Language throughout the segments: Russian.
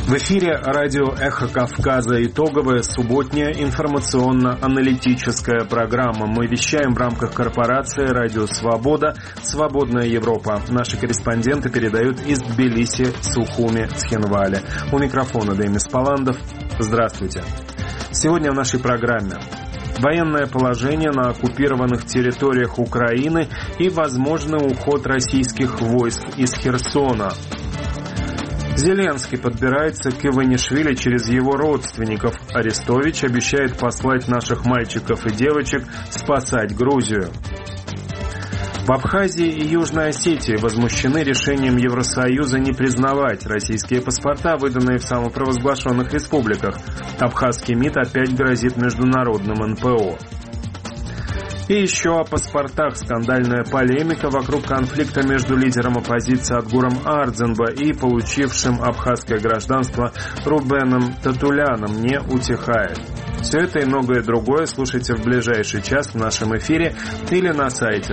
В эфире радио «Эхо Кавказа» итоговая субботняя информационно-аналитическая программа. Мы вещаем в рамках корпорации «Радио Свобода», «Свободная Европа». Наши корреспонденты передают из Тбилиси, Сухуми, Цхинвали. У микрофона Демис Паландов. Здравствуйте. Сегодня в нашей программе военное положение на оккупированных территориях Украины и возможный уход российских войск из Херсона. Зеленский подбирается к Иванишвили через его родственников. Арестович обещает послать наших мальчиков и девочек спасать Грузию. В Абхазии и Южной Осетии возмущены решением Евросоюза не признавать российские паспорта, выданные в самопровозглашенных республиках. Абхазский МИД опять грозит международным НПО. И еще о паспортах. Скандальная полемика вокруг конфликта между лидером оппозиции Атгуром Ардзенбо и получившим абхазское гражданство Рубеном Татуляном не утихает. Все это и многое другое слушайте в ближайший час в нашем эфире или на сайте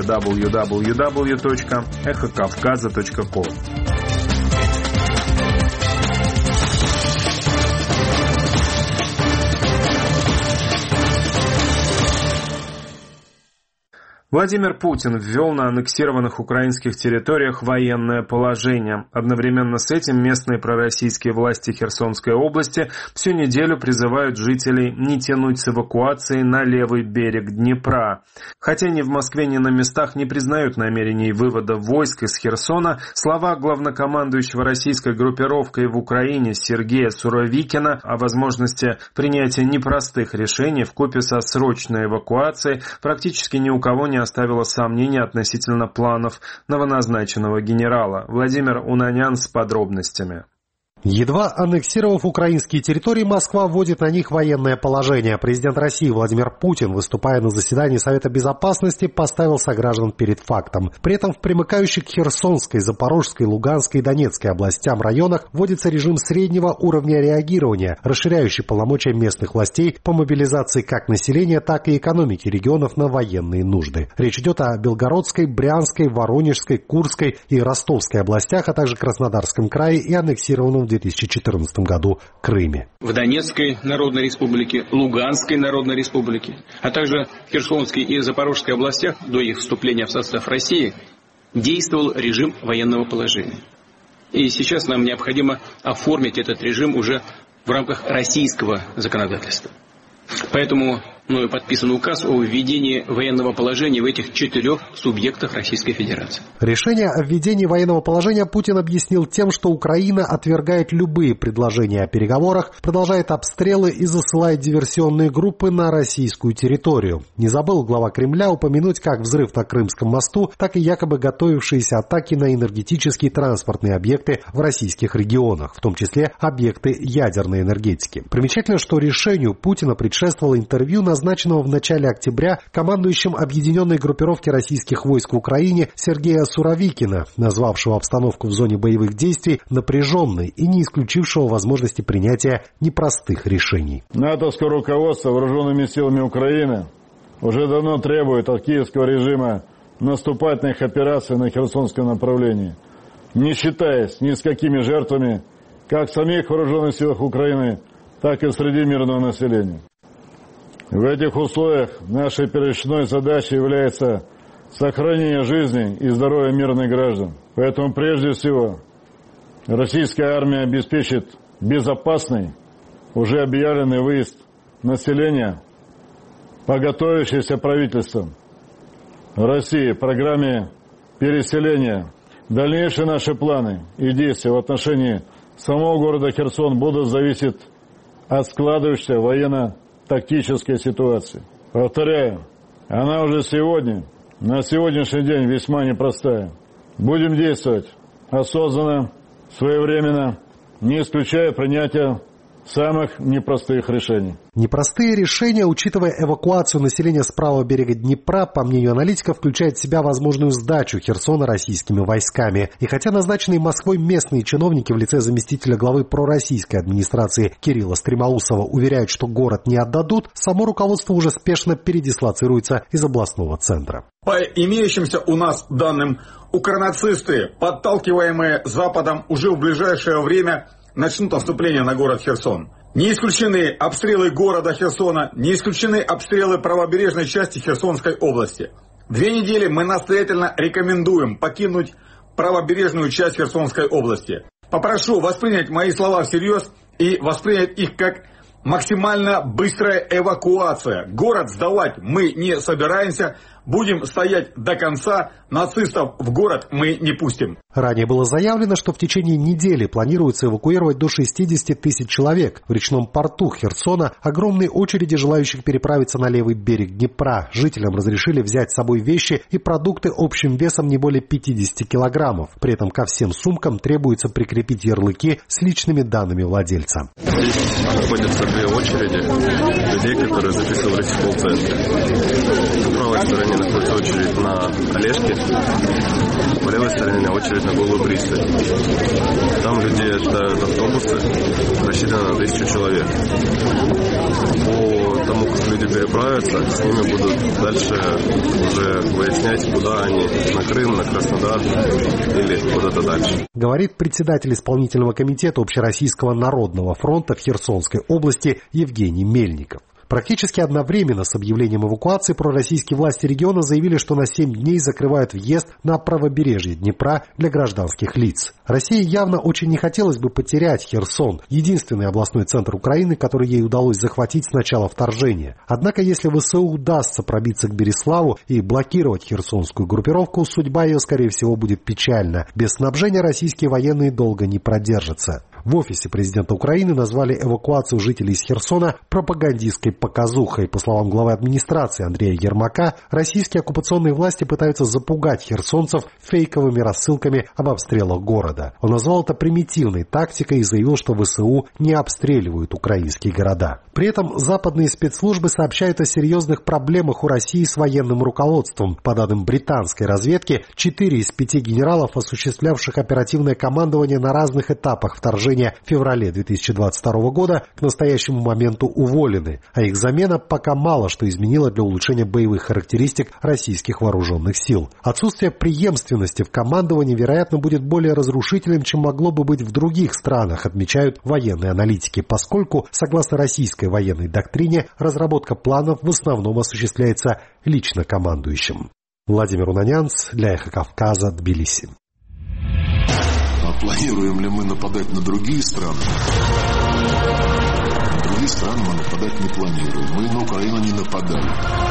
www.эхокавказа.ком. Владимир Путин ввел на аннексированных украинских территориях военное положение. Одновременно с этим местные пророссийские власти Херсонской области всю неделю призывают жителей не тянуть с эвакуацией на левый берег Днепра. Хотя ни в Москве, ни на местах не признают намерений вывода войск из Херсона, слова главнокомандующего российской группировкой в Украине Сергея Суровикина о возможности принятия непростых решений вкупе со срочной эвакуацией практически ни у кого не оставило сомнений относительно планов новоназначенного генерала. Владимир Унанян с подробностями. Едва аннексировав украинские территории, Москва вводит на них военное положение. Президент России Владимир Путин, выступая на заседании Совета Безопасности, поставил сограждан перед фактом. При этом в примыкающих к Херсонской, Запорожской, Луганской и Донецкой областям районах вводится режим среднего уровня реагирования, расширяющий полномочия местных властей по мобилизации как населения, так и экономики регионов на военные нужды. Речь идет о Белгородской, Брянской, Воронежской, Курской и Ростовской областях, а также Краснодарском крае и аннексированном в 2014 году Крыме. В Донецкой Народной Республике, Луганской Народной Республике, а также Херсонской и Запорожской областях до их вступления в состав России действовал режим военного положения. И сейчас нам необходимо оформить этот режим уже в рамках российского законодательства. Поэтому мною подписан указ о введении военного положения в этих 4 субъектах Российской Федерации. Решение о введении военного положения Путин объяснил тем, что Украина отвергает любые предложения о переговорах, продолжает обстрелы и засылает диверсионные группы на российскую территорию. Не забыл глава Кремля упомянуть как взрыв на Крымском мосту, так и якобы готовившиеся атаки на энергетические транспортные объекты в российских регионах, в том числе объекты ядерной энергетики. Примечательно, что решению Путина предшествовало интервью, назначенного в начале октября командующим объединенной группировки российских войск в Украине Сергея Суровикина, назвавшего обстановку в зоне боевых действий напряженной и не исключившего возможности принятия непростых решений. НАТОвское руководство вооруженными силами Украины уже давно требует от киевского режима наступательных операций на Херсонском направлении, не считаясь ни с какими жертвами, как в самих вооруженных силах Украины, так и среди мирного населения. В этих условиях нашей первичной задачей является сохранение жизни и здоровья мирных граждан. Поэтому прежде всего российская армия обеспечит безопасный, уже объявленный выезд населения по готовящейся правительством России программе переселения. Дальнейшие наши планы и действия в отношении самого города Херсон будут зависеть от складывающейся военно-тактической ситуации. Повторяю, она уже сегодня, на сегодняшний день весьма непростая. Будем действовать осознанно, своевременно, не исключая принятия самых непростых решений. Непростые решения, учитывая эвакуацию населения с правого берега Днепра, по мнению аналитиков, включают в себя возможную сдачу Херсона российскими войсками. И хотя назначенные Москвой местные чиновники в лице заместителя главы пророссийской администрации Кирилла Стремоусова уверяют, что город не отдадут, само руководство уже спешно передислоцируется из областного центра. По имеющимся у нас данным, укронацисты, подталкиваемые Западом, уже в ближайшее время начнут наступление на город Херсон. Не исключены обстрелы города Херсона, не исключены обстрелы правобережной части Херсонской области. 2 недели мы настоятельно рекомендуем покинуть правобережную часть Херсонской области. Попрошу воспринять мои слова всерьез и воспринять их как максимально быстрая эвакуация. Город сдавать мы не собираемся. Будем стоять до конца. Нацистов в город мы не пустим. Ранее было заявлено, что в течение недели планируется эвакуировать до 60 тысяч человек. В речном порту Херсона огромные очереди желающих переправиться на левый берег Днепра. Жителям разрешили взять с собой вещи и продукты общим весом не более 50 килограммов. При этом ко всем сумкам требуется прикрепить ярлыки с личными данными владельца. Здесь находятся 2 очереди людей, которые записывались в колл-центре. На правой стороне находится очередь на Олежке, по левой стороне очередь на Голую Пристань. Там людей ожидают автобусы, рассчитаны на 1000 человек. По тому, как люди переправятся, с ними будут дальше уже выяснять, куда они, на Крым, на Краснодар или куда-то дальше. Говорит председатель исполнительного комитета Общероссийского народного фронта в Херсонской области Евгений Мельников. Практически одновременно с объявлением эвакуации пророссийские власти региона заявили, что на 7 дней закрывают въезд на правобережье Днепра для гражданских лиц. России явно очень не хотелось бы потерять Херсон, единственный областной центр Украины, который ей удалось захватить с начала вторжения. Однако, если ВСУ удастся пробиться к Береславу и блокировать херсонскую группировку, судьба ее, скорее всего, будет печальна. Без снабжения российские военные долго не продержатся. В офисе президента Украины назвали эвакуацию жителей из Херсона пропагандистской показухой. По словам главы администрации Андрея Ермака, российские оккупационные власти пытаются запугать херсонцев фейковыми рассылками об обстрелах города. Он назвал это примитивной тактикой и заявил, что ВСУ не обстреливают украинские города. При этом западные спецслужбы сообщают о серьезных проблемах у России с военным руководством. По данным британской разведки, 4 из 5 генералов, осуществлявших оперативное командование на разных этапах вторжения в феврале 2022 года, к настоящему моменту уволены, а их замена пока мало что изменила для улучшения боевых характеристик российских вооруженных сил. Отсутствие преемственности в командовании, вероятно, будет более разрушительным, чем могло бы быть в других странах, отмечают военные аналитики, поскольку, согласно российской военной доктрине, разработка планов в основном осуществляется лично командующим. Владимир Унанянц для Эхо Кавказа, Тбилиси. Планируем ли мы нападать на другие страны? На другие страны мы нападать не планируем. Мы на Украину не нападали.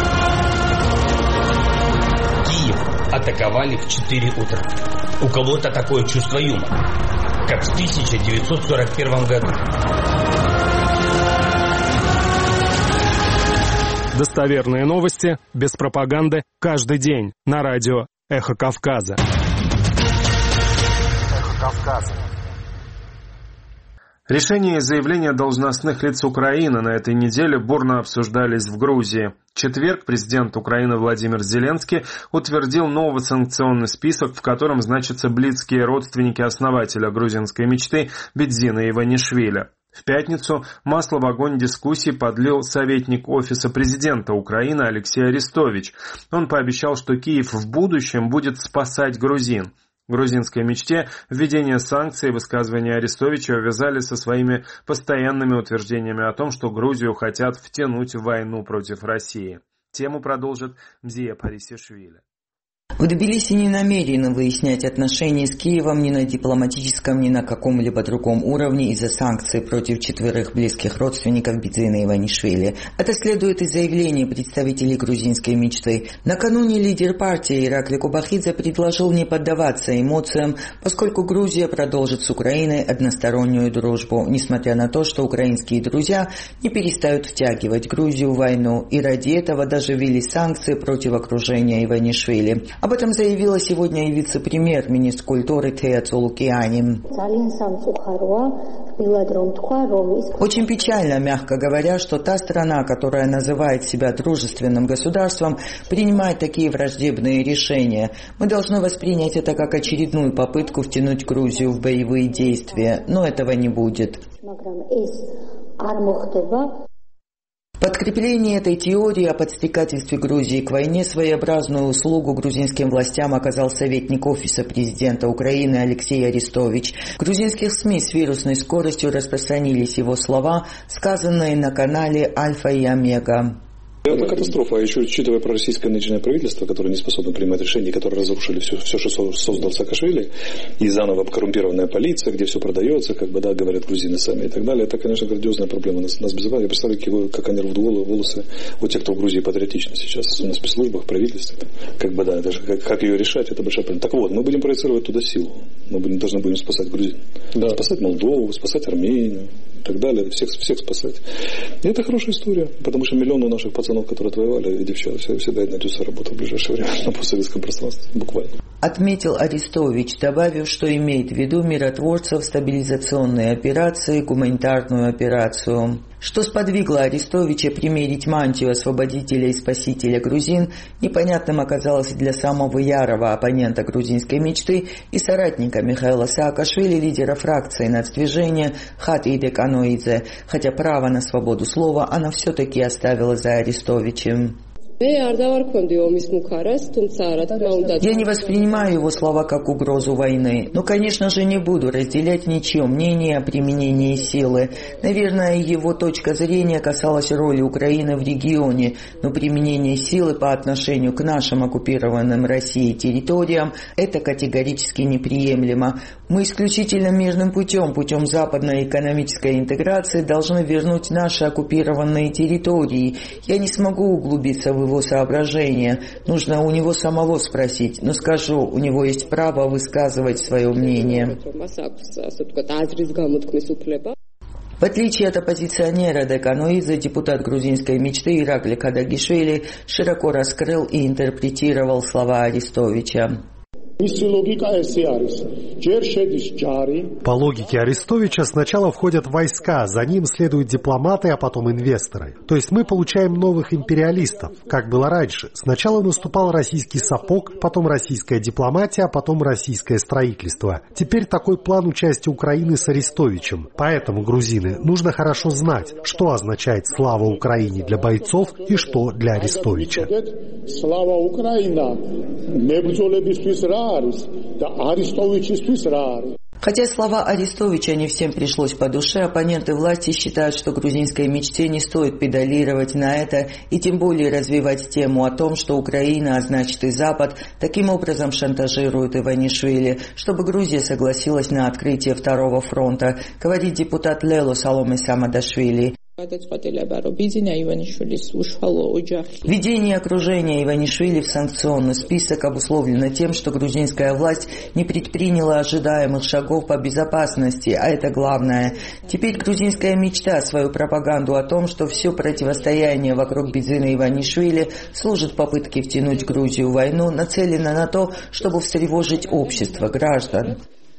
Киев атаковали в 4 утра. У кого-то такое чувство юмора, как в 1941 году. Достоверные новости, без пропаганды, каждый день на радио «Эхо Кавказа». Решения и заявления должностных лиц Украины на этой неделе бурно обсуждались в Грузии. В четверг президент Украины Владимир Зеленский утвердил новый санкционный список, в котором значатся близкие родственники основателя грузинской мечты Бедзина Иванишвили. В пятницу масло в огонь дискуссий подлил советник Офиса президента Украины Алексей Арестович. Он пообещал, что Киев в будущем будет спасать грузин. Грузинской мечте введение санкций и высказывания Арестовича увязали со своими постоянными утверждениями о том, что Грузию хотят втянуть в войну против России. Тему продолжит Мзия Парисишвили. В Тбилиси не намерены выяснять отношения с Киевом ни на дипломатическом, ни на каком-либо другом уровне из-за санкций против 4 близких родственников Бедзина Иванишвили. Это следует из заявлений представителей грузинской мечты. Накануне лидер партии Иракли Кубахидзе предложил не поддаваться эмоциям, поскольку Грузия продолжит с Украиной одностороннюю дружбу, несмотря на то, что украинские друзья не перестают втягивать Грузию в войну, и ради этого даже ввели санкции против окружения Иванишвили. Об этом заявила сегодня и вице-премьер-министр культуры Тея Цолукиани. Очень печально, мягко говоря, что та страна, которая называет себя дружественным государством, принимает такие враждебные решения. Мы должны воспринять это как очередную попытку втянуть Грузию в боевые действия, но этого не будет. подкрепление этой теории о подстрекательстве Грузии к войне своеобразную услугу грузинским властям оказал советник Офиса президента Украины Алексей Арестович. В грузинских СМИ с вирусной скоростью распространились его слова, сказанные на канале «Альфа и Омега». Это катастрофа, а еще учитывая пророссийское нынешнее правительство, которое не способно принимать решения, которые разрушили все, что создал Саакашвили, и заново коррумпированная полиция, где все продается, говорят грузины сами и так далее. Это, конечно, грандиозная проблема нас безопасности. Я представляю, как они рвут волосы у тех, кто в Грузии патриотичны сейчас, на спецслужбах, правительстве. Даже как ее решать, это большая проблема. Так вот, мы будем проецировать туда силу. Мы должны будем спасать Грузию. Да. Спасать Молдову, спасать Армению и так далее. Всех спасать. И это хорошая история, потому что миллионы наших пацанов, которые отвоевали, и девчата, всегда найдется работа в ближайшее время на постсоветском пространстве, буквально. Отметил Арестович, добавив, что имеет в виду миротворцев, стабилизационные операции, гуманитарную операцию. Что сподвигло Арестовича примерить мантию освободителя и спасителя грузин, непонятным оказалось для самого ярого оппонента грузинской мечты и соратника Михаила Саакашвили, лидера фракции нацдвижения Хатиде Каноидзе, хотя право на свободу слова она все-таки оставила за Арестовичем. Я не воспринимаю его слова как угрозу войны, но, конечно же, не буду разделять ничье мнение о применении силы. Наверное, его точка зрения касалась роли Украины в регионе, но применение силы по отношению к нашим оккупированным Россией территориям – это категорически неприемлемо. Мы исключительно мирным путем западной экономической интеграции должны вернуть наши оккупированные территории. Я не смогу углубиться в его соображения. Нужно у него самого спросить. Но скажу, у него есть право высказывать свое мнение. В отличие от оппозиционера Деканоидзе, депутат грузинской мечты Иракли Кадагишвили широко раскрыл и интерпретировал слова Арестовича. По логике Арестовича сначала входят войска, за ним следуют дипломаты, а потом инвесторы. То есть мы получаем новых империалистов, как было раньше. Сначала наступал российский сапог, потом российская дипломатия, а потом российское строительство. Теперь такой план участия Украины с Арестовичем. Поэтому, грузины, нужно хорошо знать, что означает «Слава Украине» для бойцов и что для Арестовича. Слава Украина! Хотя слова Арестовича не всем пришлось по душе, оппоненты власти считают, что грузинской мечте не стоит педалировать на это и тем более развивать тему о том, что Украина, а значит и Запад, таким образом шантажирует Иванишвили, чтобы Грузия согласилась на открытие второго фронта, говорит депутат Лело Саломе Самадашвили. Введение окружения Иванишвили в санкционный список обусловлено тем, что грузинская власть не предприняла ожидаемых шагов по безопасности, а это главное. Теперь грузинская мечта свою пропаганду о том, что все противостояние вокруг Бидзина Иванишвили служит попытке втянуть Грузию в войну, нацелено на то, чтобы встревожить общество граждан.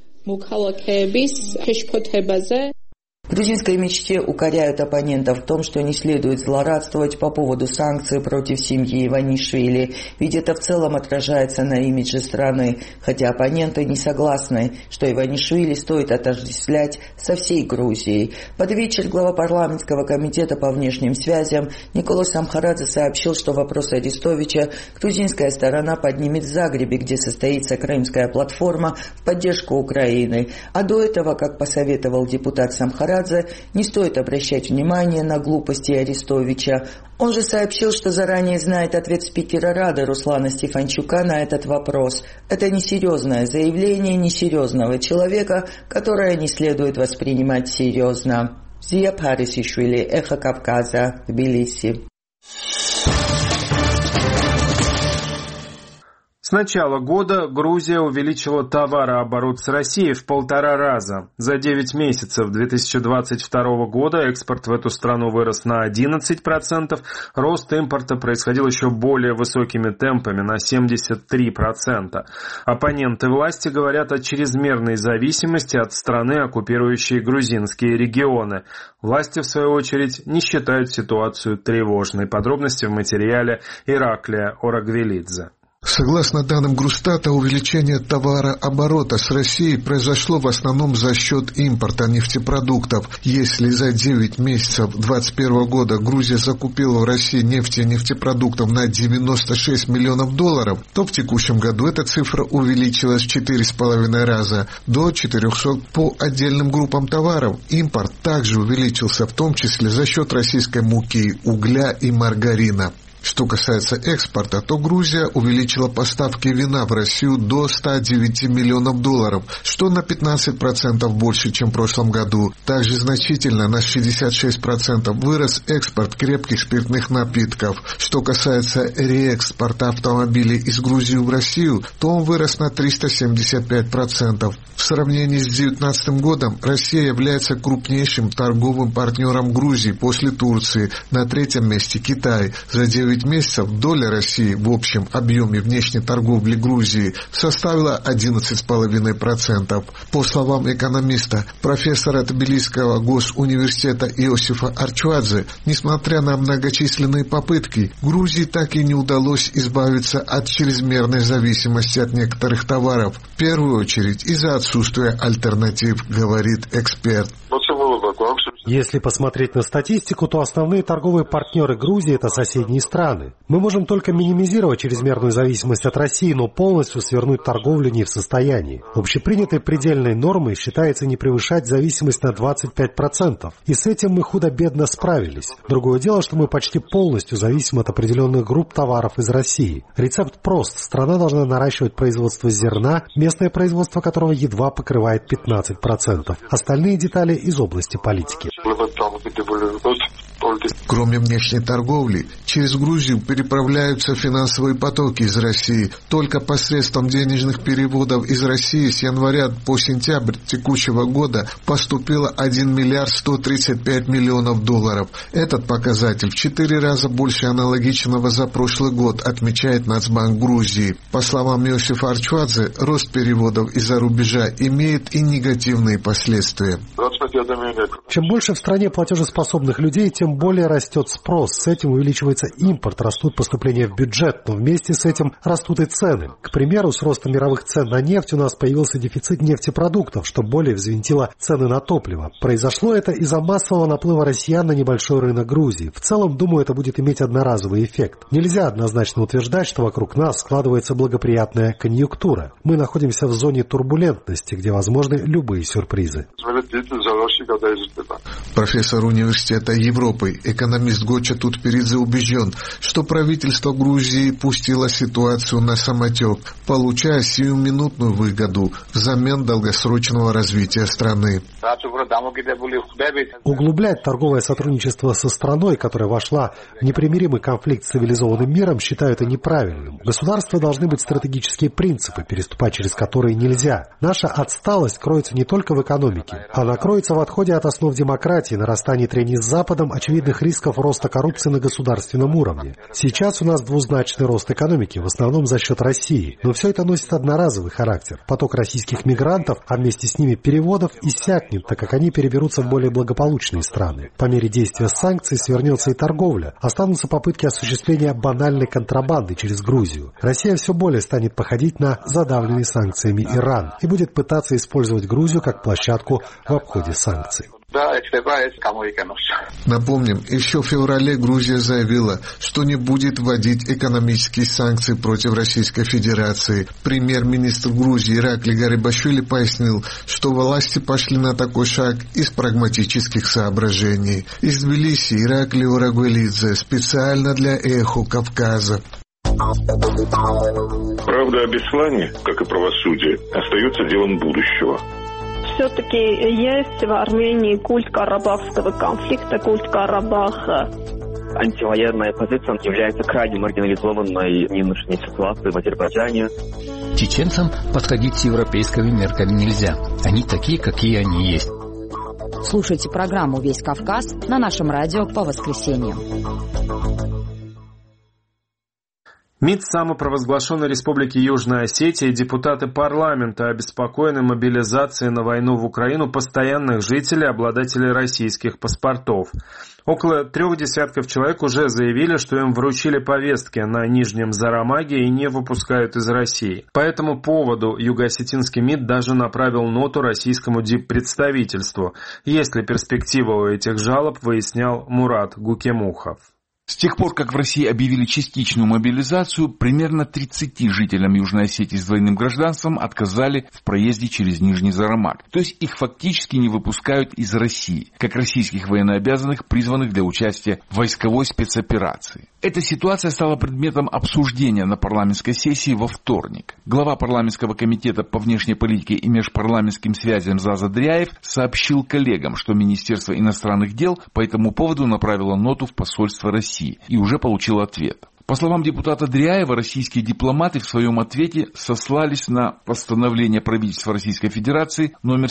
В грузинской мечте укоряют оппонентов в том, что не следует злорадствовать по поводу санкций против семьи Иванишвили, ведь это в целом отражается на имидже страны, хотя оппоненты не согласны, что Иванишвили стоит отождествлять со всей Грузией. Под вечер глава парламентского комитета по внешним связям Николас Амхарадзе сообщил, что вопрос Арестовича грузинская сторона поднимет в Загребе, где состоится Крымская платформа в поддержку Украины. А до этого, как посоветовал депутат Самхарадзе, не стоит обращать внимание на глупости Арестовича. Он же сообщил, что заранее знает ответ спикера Рады Руслана Стефанчука на этот вопрос. Это несерьезное заявление несерьезного человека, которое не следует воспринимать серьезно. Зия Парисишвили, Эхо Кавказа, Тбилиси. С начала года Грузия увеличила товарооборот с Россией в 1,5 раза. За 9 месяцев 2022 года экспорт в эту страну вырос на 11%, рост импорта происходил еще более высокими темпами на 73%. Оппоненты власти говорят о чрезмерной зависимости от страны, оккупирующей грузинские регионы. Власти, в свою очередь, не считают ситуацию тревожной. Подробности в материале Ираклия Орагвелидзе. Согласно данным Грустата, увеличение товарооборота с Россией произошло в основном за счет импорта нефтепродуктов. Если за 9 месяцев 2021 года Грузия закупила в России нефти и нефтепродуктов на $96 миллионов, то в текущем году эта цифра увеличилась в 4,5 раза до 400 по отдельным группам товаров. Импорт также увеличился, в том числе за счет российской муки, угля и маргарина. Что касается экспорта, то Грузия увеличила поставки вина в Россию до $109 миллионов, что на 15% больше, чем в прошлом году. Также значительно на 66% вырос экспорт крепких спиртных напитков. Что касается реэкспорта автомобилей из Грузии в Россию, то он вырос на 375%. В сравнении с 2019 годом Россия является крупнейшим торговым партнером Грузии после Турции. На третьем месте Китай. За 9 месяцев доля России в общем объеме внешней торговли Грузии составила 11,5%. По словам экономиста, профессора Тбилисского госуниверситета Иосифа Арчуадзе, несмотря на многочисленные попытки, Грузии так и не удалось избавиться от чрезмерной зависимости от некоторых товаров, в первую очередь из-за отсутствия альтернатив, говорит эксперт. Если посмотреть на статистику, то основные торговые партнеры Грузии – это соседние страны. Мы можем только минимизировать чрезмерную зависимость от России, но полностью свернуть торговлю не в состоянии. Общепринятой предельной нормой считается не превышать зависимость на 25%. И с этим мы худо-бедно справились. Другое дело, что мы почти полностью зависим от определенных групп товаров из России. Рецепт прост. Страна должна наращивать производство зерна, местное производство которого едва покрывает 15%. Остальные детали из области политики. Кроме внешней торговли, через Грузию переправляются финансовые потоки из России. Только посредством денежных переводов из России с января по сентябрь текущего года поступило $1 миллиард 135 миллионов. Этот показатель в 4 раза больше аналогичного за прошлый год, отмечает Нацбанк Грузии. По словам Иосифа Арчуадзе, рост переводов из-за рубежа имеет и негативные последствия. Чем больше в стране платежеспособных людей, тем более растет спрос. С этим увеличивается импорт, растут поступления в бюджет, но вместе с этим растут и цены. К примеру, с ростом мировых цен на нефть у нас появился дефицит нефтепродуктов, что более взвинтило цены на топливо. Произошло это из-за массового наплыва россиян на небольшой рынок Грузии. В целом, думаю, это будет иметь одноразовый эффект. Нельзя однозначно утверждать, что вокруг нас складывается благоприятная конъюнктура. Мы находимся в зоне турбулентности, где возможны любые сюрпризы. Профессор Университета Европы, экономист Гоча Тутперидзе убежден, что правительство Грузии пустило ситуацию на самотек, получая сиюминутную выгоду взамен долгосрочного развития страны. Углублять торговое сотрудничество со страной, которая вошла в непримиримый конфликт с цивилизованным миром, считаю это неправильным. Государства должны быть стратегические принципы, переступать через которые нельзя. Наша отсталость кроется не только в экономике, она кроется в отходе от основ демократии, нарастании трений с Западом, очевидных рисков роста коррупции на государственном уровне. Сейчас у нас двузначный рост экономики, в основном за счет России. Но все это носит одноразовый характер. Поток российских мигрантов, а вместе с ними переводов, иссякнет, так как они переберутся в более благополучные страны. По мере действия санкций свернется и торговля. Останутся попытки осуществления банальной контрабанды через Грузию. Россия все более станет походить на задавленный санкциями Иран и будет пытаться использовать Грузию как площадку в обходе санкций. Напомним, еще в феврале Грузия заявила, что не будет вводить экономические санкции против Российской Федерации. Премьер-министр Грузии Иракли Гарибашвили пояснил, что власти пошли на такой шаг из прагматических соображений. Из Тбилиси Иракли Урагвелидзе специально для «Эхо Кавказа». Правда о Беслане, как и правосудие, остается делом будущего. Все-таки есть в Армении культ карабахского конфликта, культ Карабаха. Антивоенная позиция является крайне маргинализованной в нынешней ситуации в Азербайджане. Чеченцам подходить с европейскими мерками нельзя. Они такие, какие они есть. Слушайте программу «Весь Кавказ» на нашем радио по воскресеньям. МИД самопровозглашенной Республики Южная Осетия и депутаты парламента обеспокоены мобилизацией на войну в Украину постоянных жителей, обладателей российских паспортов. Около 3 десятков человек уже заявили, что им вручили повестки на Нижнем Зарамаге и не выпускают из России. По этому поводу юго-осетинский МИД даже направил ноту российскому диппредставительству. Есть ли перспектива у этих жалоб, выяснял Мурат Гукемухов. С тех пор, как в России объявили частичную мобилизацию, примерно 30 жителям Южной Осетии с двойным гражданством отказали в проезде через Нижний Зарамаг. То есть их фактически не выпускают из России, как российских военнообязанных, призванных для участия в войсковой спецоперации. Эта ситуация стала предметом обсуждения на парламентской сессии во вторник. Глава парламентского комитета по внешней политике и межпарламентским связям Заза Дряев сообщил коллегам, что Министерство иностранных дел по этому поводу направило ноту в посольство России и уже получило ответ. По словам депутата Дряева, российские дипломаты в своем ответе сослались на постановление правительства Российской Федерации номер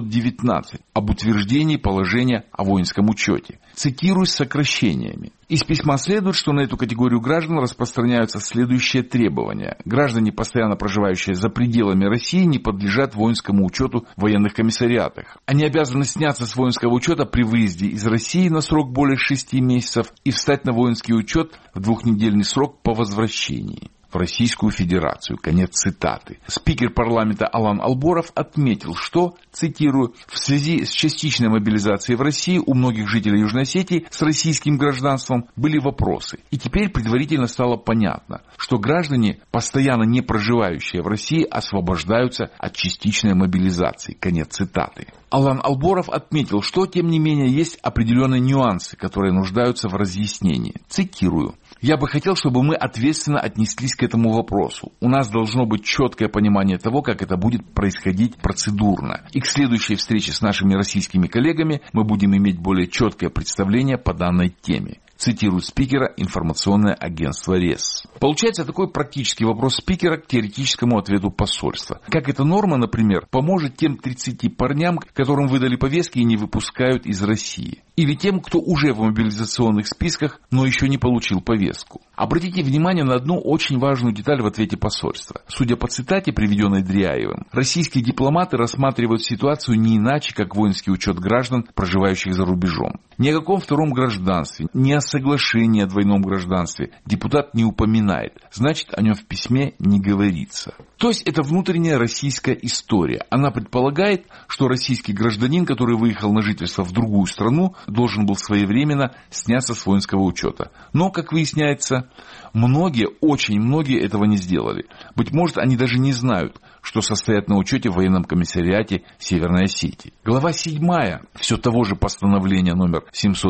719 об утверждении положения о воинском учете. Цитирую с сокращениями. Из письма следует, что на эту категорию граждан распространяются следующие требования. Граждане, постоянно проживающие за пределами России, не подлежат воинскому учету в военных комиссариатах. Они обязаны сняться с воинского учета при выезде из России на срок более 6 месяцев и встать на воинский учет в 2-недельный срок по возвращении в Российскую Федерацию. Конец цитаты. Спикер парламента Алан Алборов отметил, что, цитирую, в связи с частичной мобилизацией в России у многих жителей Южной Осетии с российским гражданством были вопросы. И теперь предварительно стало понятно, что граждане, постоянно не проживающие в России, освобождаются от частичной мобилизации. Конец цитаты. Алан Алборов отметил, что, тем не менее, есть определенные нюансы, которые нуждаются в разъяснении. Цитирую. «Я бы хотел, чтобы мы ответственно отнеслись к этому вопросу. У нас должно быть четкое понимание того, как это будет происходить процедурно. И к следующей встрече с нашими российскими коллегами мы будем иметь более четкое представление по данной теме». Цитирует спикера информационное агентство РЕС. Получается такой практический вопрос спикера к теоретическому ответу посольства. Как эта норма, например, поможет тем 30 парням, которым выдали повестки и не выпускают из России? Или тем, кто уже в мобилизационных списках, но еще не получил повестку? Обратите внимание на одну очень важную деталь в ответе посольства. Судя по цитате, приведенной Дряевым, российские дипломаты рассматривают ситуацию не иначе, как воинский учет граждан, проживающих за рубежом. Ни о каком втором гражданстве, ни о соглашении о двойном гражданстве депутат не упоминает. Значит, о нем в письме не говорится. То есть это внутренняя российская история. Она предполагает, что российский гражданин, который выехал на жительство в другую страну, должен был своевременно сняться с воинского учета. Но, как выясняется, многие, очень многие этого не сделали. Быть может, они даже не знают, что состоят на учете в военном комиссариате Северной Осетии. Глава 7 все того же постановления номер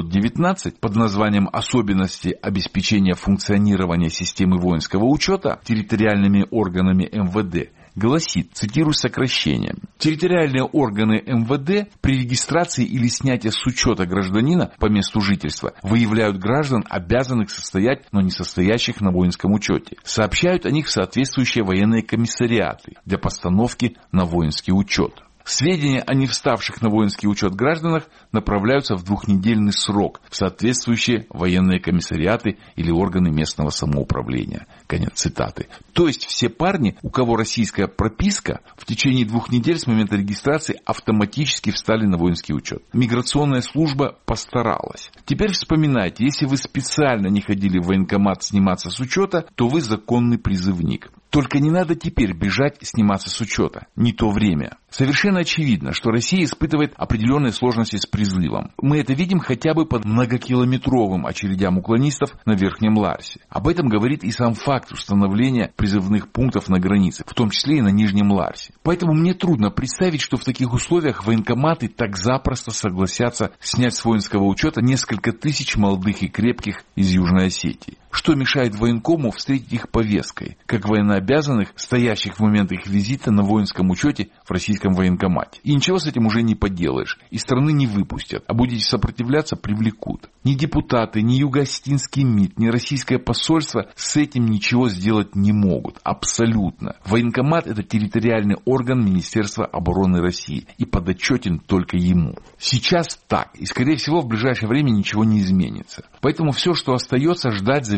719 под названием «Особенности обеспечения функционирования системы воинского учета территориальными органами МВД» гласит, цитирую сокращение, территориальные органы МВД при регистрации или снятии с учета гражданина по месту жительства выявляют граждан, обязанных состоять, но не состоящих на воинском учете. Сообщают о них в соответствующие военные комиссариаты для постановки на воинский учет. Сведения о не вставших на воинский учет гражданах направляются в 2-недельный срок в соответствующие военные комиссариаты или органы местного самоуправления. Конец цитаты. То есть все парни, у кого российская прописка, в течение 2 недель с момента регистрации автоматически встали на воинский учет. Миграционная служба постаралась. Теперь вспоминайте, если вы специально не ходили в военкомат сниматься с учета, то вы законный призывник. Только не надо теперь бежать и сниматься с учета. Не то время. Совершенно очевидно, что Россия испытывает определенные сложности с призывом. Мы это видим хотя бы по многокилометровым очередям уклонистов на Верхнем Ларсе. Об этом говорит и сам факт установления призывных пунктов на границе, в том числе и на Нижнем Ларсе. Поэтому мне трудно представить, что в таких условиях военкоматы так запросто согласятся снять с воинского учета несколько тысяч молодых и крепких из Южной Осетии. Что мешает военкому встретить их повесткой, как военнообязанных, стоящих в момент их визита на воинском учете в российском военкомате? И ничего с этим уже не поделаешь. Из страны не выпустят, а будете сопротивляться, привлекут. Ни депутаты, ни юго-осетинский МИД, ни российское посольство с этим ничего сделать не могут. Абсолютно. Военкомат – это территориальный орган Министерства обороны России и подотчетен только ему. Сейчас так. И, скорее всего, в ближайшее время ничего не изменится. Поэтому все, что остается, ждать завершения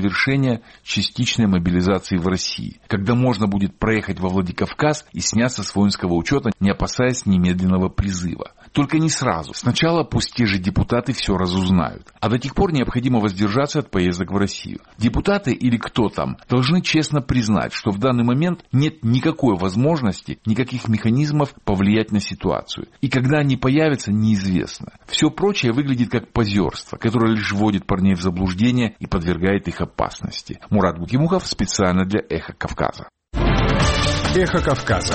завершения частичной мобилизации в России, когда можно будет проехать во Владикавказ и сняться с воинского учета, не опасаясь немедленного призыва. Только не сразу. Сначала пусть те же депутаты все разузнают. А до тех пор необходимо воздержаться от поездок в Россию. Депутаты или кто там должны честно признать, что в данный момент нет никакой возможности, никаких механизмов повлиять на ситуацию. И когда они появятся, неизвестно. Все прочее выглядит как позерство, которое лишь вводит парней в заблуждение и подвергает их опасности. Мурат Букимухов специально для «Эхо Кавказа». «Эхо Кавказа».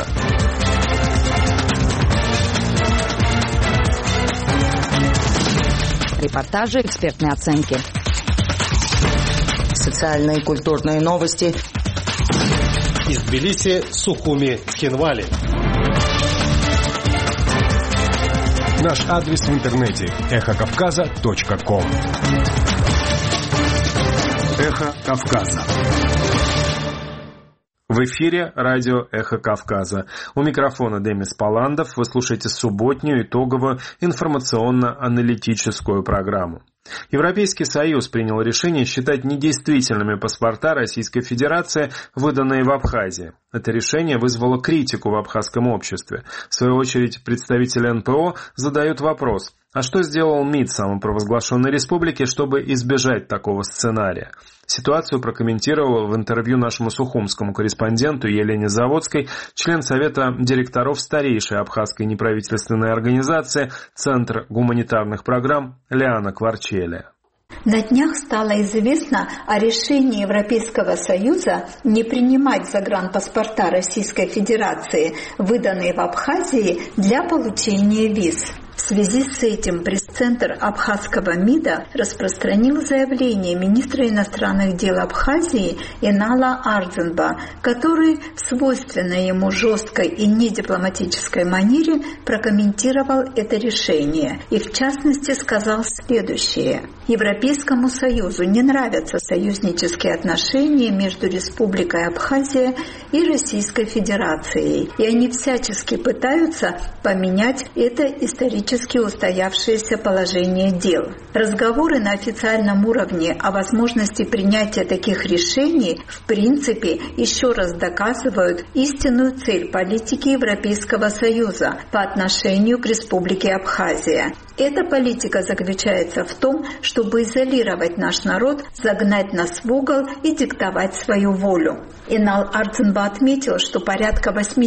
Репортажи, экспертные оценки. Социальные и культурные новости. Из Тбилиси, Сухуми, Цхинвали. Наш адрес в интернете эхокавказа.ком. Эхо Кавказа. В эфире радио «Эхо Кавказа». У микрофона Демис Паландов. Вы слушаете субботнюю итоговую информационно-аналитическую программу. Европейский Союз принял решение считать недействительными паспорта Российской Федерации, выданные в Абхазии. Это решение вызвало критику в абхазском обществе. В свою очередь, представители НПО задают вопрос: а что сделал МИД самопровозглашенной республики, чтобы избежать такого сценария? Ситуацию прокомментировал в интервью нашему сухумскому корреспонденту Елене Заводской член Совета директоров старейшей абхазской неправительственной организации «Центр гуманитарных программ» Лиана Кварчелия. На днях стало известно о решении Европейского Союза не принимать загранпаспорта Российской Федерации, выданные в Абхазии, для получения виз. В связи с этим пресс-центр абхазского МИДа распространил заявление министра иностранных дел Абхазии Энала Ардзенба, который в свойственной ему жесткой и недипломатической манере прокомментировал это решение и, в частности, сказал следующее. Европейскому Союзу не нравятся союзнические отношения между Республикой Абхазия и Российской Федерацией, и они всячески пытаются поменять это исторически устоявшееся положение дел. Разговоры на официальном уровне о возможности принятия таких решений в принципе еще раз доказывают истинную цель политики Европейского Союза по отношению к Республике Абхазия. Эта политика заключается в том, чтобы изолировать наш народ, загнать нас в угол и диктовать свою волю. Энал Ардзенба отметил, что порядка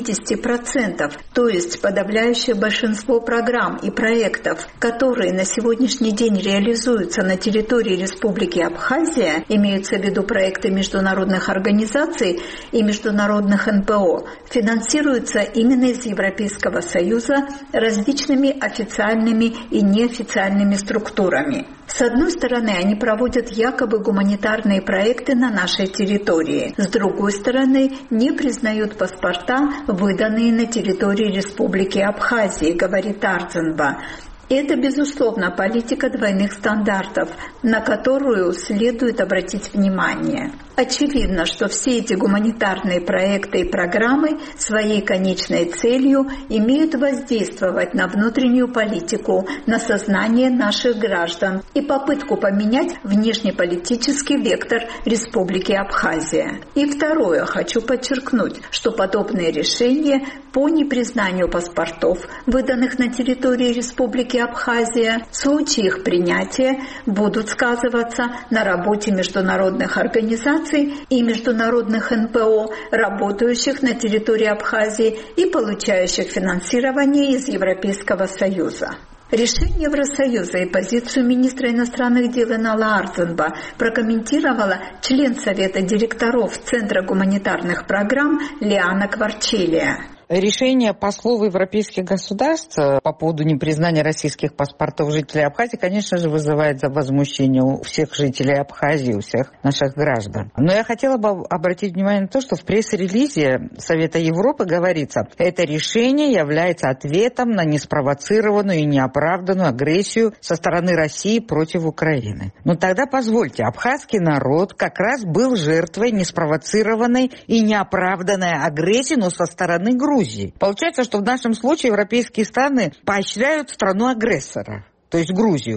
80%, то есть подавляющее большинство программ и проектов, которые на сегодняшний день реализуются на территории Республики Абхазия, имеются в виду проекты международных организаций и международных НПО, финансируются именно из Европейского Союза различными официальными и неофициальными структурами. С одной стороны, они проводят якобы гуманитарные проекты на нашей территории. С другой стороны, не признают паспорта, выданные на территории Республики Абхазии, говорит Ардзенба. Это, безусловно, политика двойных стандартов, на которую следует обратить внимание. Очевидно, что все эти гуманитарные проекты и программы своей конечной целью имеют воздействовать на внутреннюю политику, на сознание наших граждан и попытку поменять внешнеполитический вектор Республики Абхазия. И второе, хочу подчеркнуть, что подобные решения по непризнанию паспортов, выданных на территории Республики Абхазия, в случае их принятия будут сказываться на работе международных организаций и международных НПО, работающих на территории Абхазии и получающих финансирование из Европейского Союза. Решение Евросоюза и позицию министра иностранных дел Энала Ардзенба прокомментировала член Совета директоров Центра гуманитарных программ Лиана Кварчелия. Решение послов европейских государств по поводу непризнания российских паспортов жителей Абхазии, конечно же, вызывает возмущение у всех жителей Абхазии, у всех наших граждан. Но я хотела бы обратить внимание на то, что в пресс-релизе Совета Европы говорится, это решение является ответом на неспровоцированную и неоправданную агрессию со стороны России против Украины. Но тогда позвольте, абхазский народ как раз был жертвой неспровоцированной и неоправданной агрессии, но со стороны Грузии. Получается, что в нашем случае европейские страны поощряют страну-агрессора, то есть Грузию.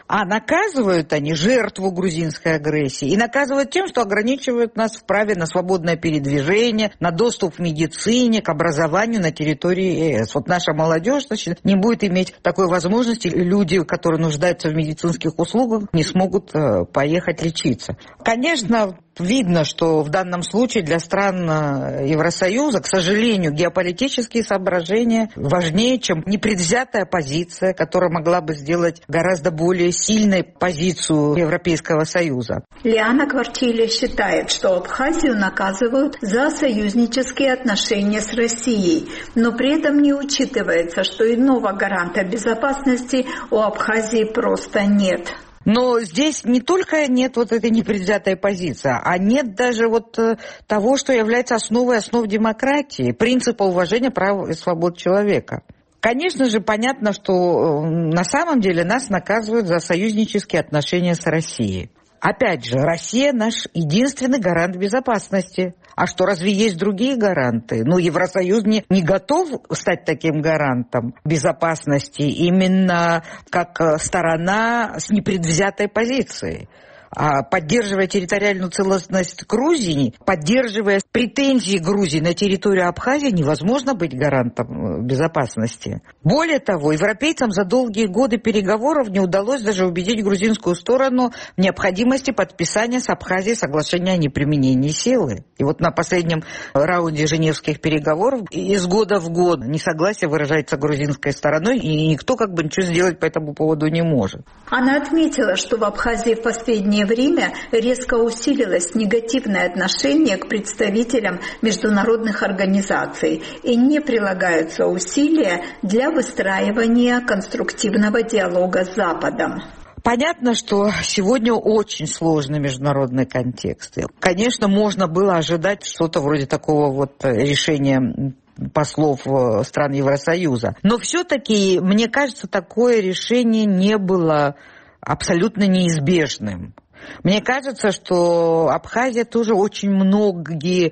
А наказывают они жертву грузинской агрессии и наказывают тем, что ограничивают нас в праве на свободное передвижение, на доступ к медицине, к образованию на территории ЕС. Вот наша молодежь, значит, не будет иметь такой возможности. Люди, которые нуждаются в медицинских услугах, не смогут поехать лечиться. Конечно, видно, что в данном случае для стран Евросоюза, к сожалению, геополитические соображения важнее, чем непредвзятая позиция, которая могла бы сделать гораздо более сильной позицию Европейского Союза. Лиана Кварчиле считает, что Абхазию наказывают за союзнические отношения с Россией, но при этом не учитывается, что иного гаранта безопасности у Абхазии просто нет. Но здесь не только нет вот этой непредвзятой позиции, а нет даже вот того, что является основой основ демократии, принципа уважения прав и свобод человека. Конечно же, понятно, что на самом деле нас наказывают за союзнические отношения с Россией. Опять же, Россия наш единственный гарант безопасности. А что, разве есть другие гаранты? Евросоюз не готов стать таким гарантом безопасности именно как сторона с непредвзятой позицией. Поддерживая территориальную целостность Грузии, поддерживая претензии Грузии на территорию Абхазии, невозможно быть гарантом безопасности. Более того, европейцам за долгие годы переговоров не удалось даже убедить грузинскую сторону в необходимости подписания с Абхазией соглашения о неприменении силы. И вот на последнем раунде женевских переговоров из года в год несогласие выражается грузинской стороной, и никто ничего сделать по этому поводу не может. Она отметила, что в Абхазии в последнее время резко усилилось негативное отношение к представителям международных организаций и не прилагаются усилия для выстраивания конструктивного диалога с Западом. Понятно, что сегодня очень сложный международный контекст. Конечно, можно было ожидать что-то вроде такого решения послов стран Евросоюза. Но все-таки, мне кажется, такое решение не было абсолютно неизбежным. Мне кажется, что Абхазия тоже очень многие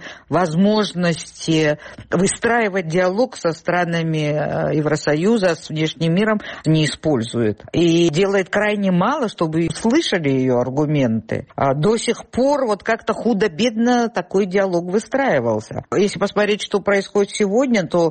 возможности выстраивать диалог со странами Евросоюза, с внешним миром не использует. И делает крайне мало, чтобы слышали ее аргументы. До сих пор как-то худо-бедно такой диалог выстраивался. Если посмотреть, что происходит сегодня, то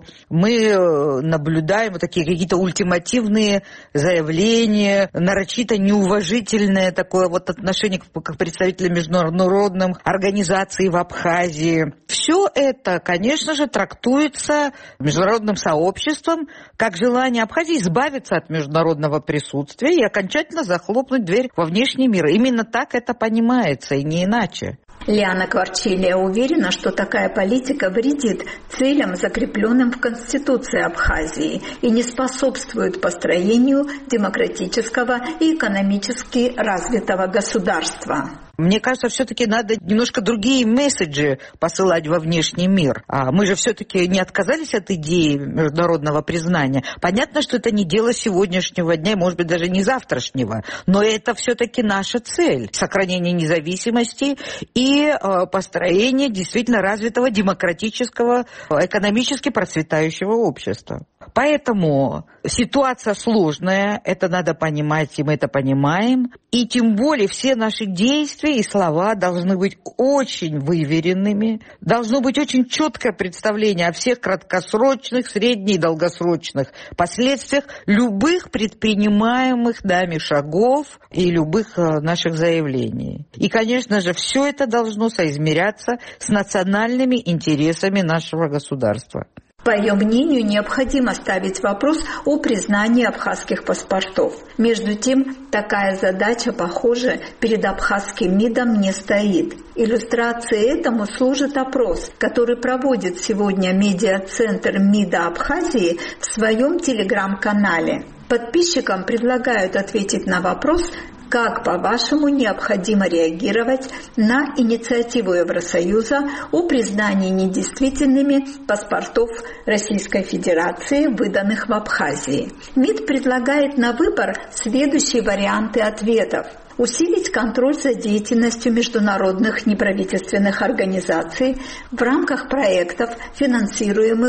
мы наблюдаем такие какие-то ультимативные заявления, нарочито неуважительное такое отношение к представителям международных организаций в Абхазии. Все это, конечно же, трактуется международным сообществом как желание Абхазии избавиться от международного присутствия и окончательно захлопнуть дверь во внешний мир. Именно так это понимается, и не иначе. Лиана Кварчиле уверена, что такая политика вредит целям, закрепленным в Конституции Абхазии, и не способствует построению демократического и экономически развитого государства. Мне кажется, все-таки надо немножко другие месседжи посылать во внешний мир. Мы же все-таки не отказались от идеи международного признания. Понятно, что это не дело сегодняшнего дня, может быть, даже не завтрашнего. Но это все-таки наша цель. Сохранение независимости и построение действительно развитого демократического, экономически процветающего общества. Поэтому ситуация сложная, это надо понимать, и мы это понимаем. И тем более все наши действия и слова должны быть очень выверенными, должно быть очень четкое представление о всех краткосрочных, средне- и долгосрочных последствиях любых предпринимаемых нами шагов и любых наших заявлений. И, конечно же, все это должно соизмеряться с национальными интересами нашего государства. По ее мнению, необходимо ставить вопрос о признании абхазских паспортов. Между тем, такая задача, похоже, перед абхазским МИДом не стоит. Иллюстрацией этому служит опрос, который проводит сегодня медиацентр МИДа Абхазии в своем телеграм-канале. Подписчикам предлагают ответить на вопрос, как, по-вашему, необходимо реагировать на инициативу Евросоюза о признании недействительными паспортов Российской Федерации, выданных в Абхазии? МИД предлагает на выбор следующие варианты ответов. Усилить контроль за деятельностью международных неправительственных организаций в рамках проектов, финансируемых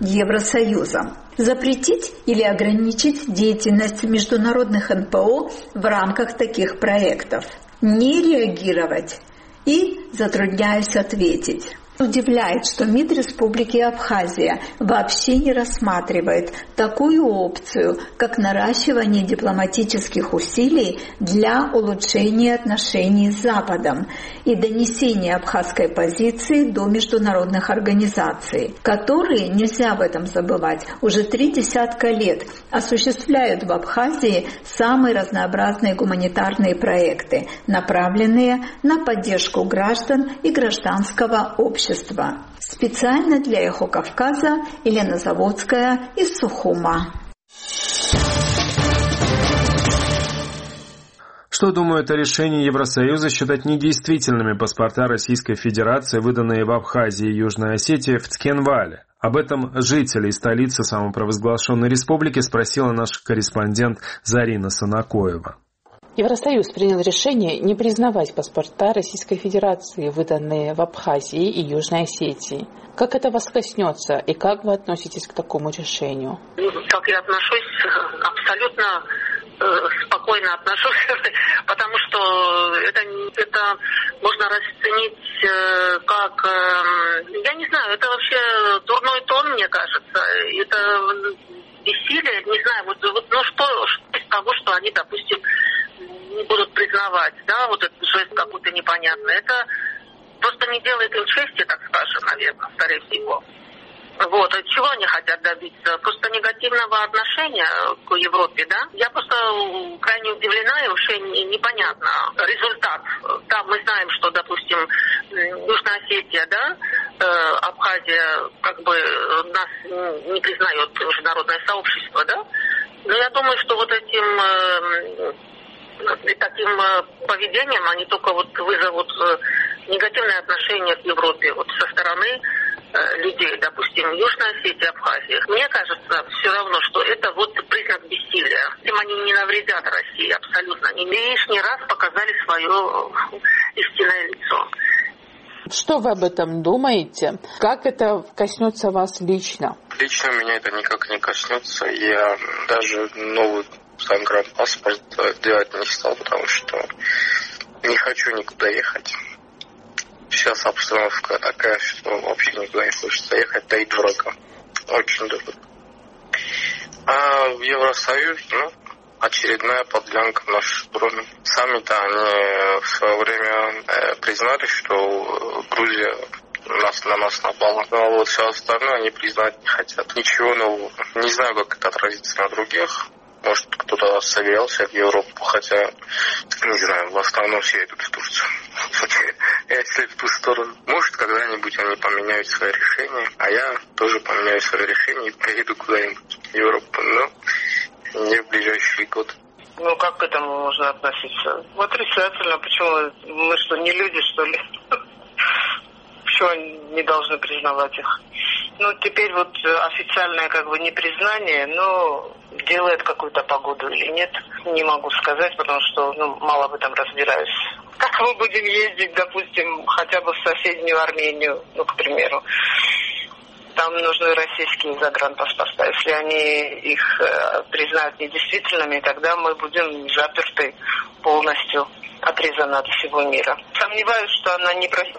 Евросоюзом. Запретить или ограничить деятельность международных НПО в рамках таких проектов. Не реагировать и затрудняюсь ответить. Удивляет, что МИД Республики Абхазия вообще не рассматривает такую опцию, как наращивание дипломатических усилий для улучшения отношений с Западом и донесения абхазской позиции до международных организаций, которые, нельзя об этом забывать, уже 30 лет осуществляют в Абхазии самые разнообразные гуманитарные проекты, направленные на поддержку граждан и гражданского общества. Специально для «Эхо Кавказа» Елена Заводская из Сухума. Что думают о решении Евросоюза считать недействительными паспорта Российской Федерации, выданные в Абхазии и Южной Осетии в Цхинвале? Об этом жителей столицы самопровозглашенной республики спросила наш корреспондент Зарина Санакоева. Евросоюз принял решение не признавать паспорта Российской Федерации, выданные в Абхазии и Южной Осетии. Как это вас коснется и как вы относитесь к такому решению? Как я отношусь? Абсолютно спокойно отношусь, потому что это можно расценить как, я не знаю, это вообще дурной тон, мне кажется. Это бессилие, не знаю, что из того, что они, допустим, не будут признавать, да, вот этот жест какой-то непонятный. Это просто не делает им чести, так скажем, наверное, скорее всего. Вот, от чего они хотят добиться? Просто негативного отношения к Европе, да? Я просто крайне удивлена и вообще непонятно результат. Там мы знаем, что, допустим, Южная Осетия, да, Абхазия, как бы нас не признает международное сообщество, да? Но я думаю, что вот таким поведением они только вызовут негативное отношение к Европе со стороны людей, допустим, Южная Осетия, Абхазия. Мне кажется, все равно, что это признак бессилия. Им они не навредят России абсолютно. Они лишний раз показали свое истинное лицо. Что вы об этом думаете? Как это коснется вас лично? Лично меня это никак не коснется. Я даже новый загранпаспорт делать не стал, потому что не хочу никуда ехать. Сейчас обстановка такая, что вообще никуда не хочется ехать, да и дорого. Очень дорого. А в Евросоюз, очередная подлянка в нашу сторону. Сами-то они в свое время признали, что Грузия на нас напала. Но все остальное они признать не хотят. Ничего нового. Не знаю, как это отразится на других. Может, кто-то собирался в Европу, хотя, не знаю, в основном все идут в Турцию. Если в ту сторону. Может, когда-нибудь они поменяют свои решения, а я тоже поменяю свои решения и поеду куда-нибудь в Европу, но не в ближайшие годы. Как к этому можно относиться? Отрицательно. Почему? Мы что, не люди, что ли? Почему они не должны признавать их? Теперь официальное непризнание, делает какую-то погоду или нет, не могу сказать, потому что мало в этом разбираюсь. Как мы будем ездить, допустим, хотя бы в соседнюю Армению, к примеру? Там нужны российские загранпаспорта. Если они их признают недействительными, тогда мы будем заперты полностью, отрезана от всего мира. Сомневаюсь, что она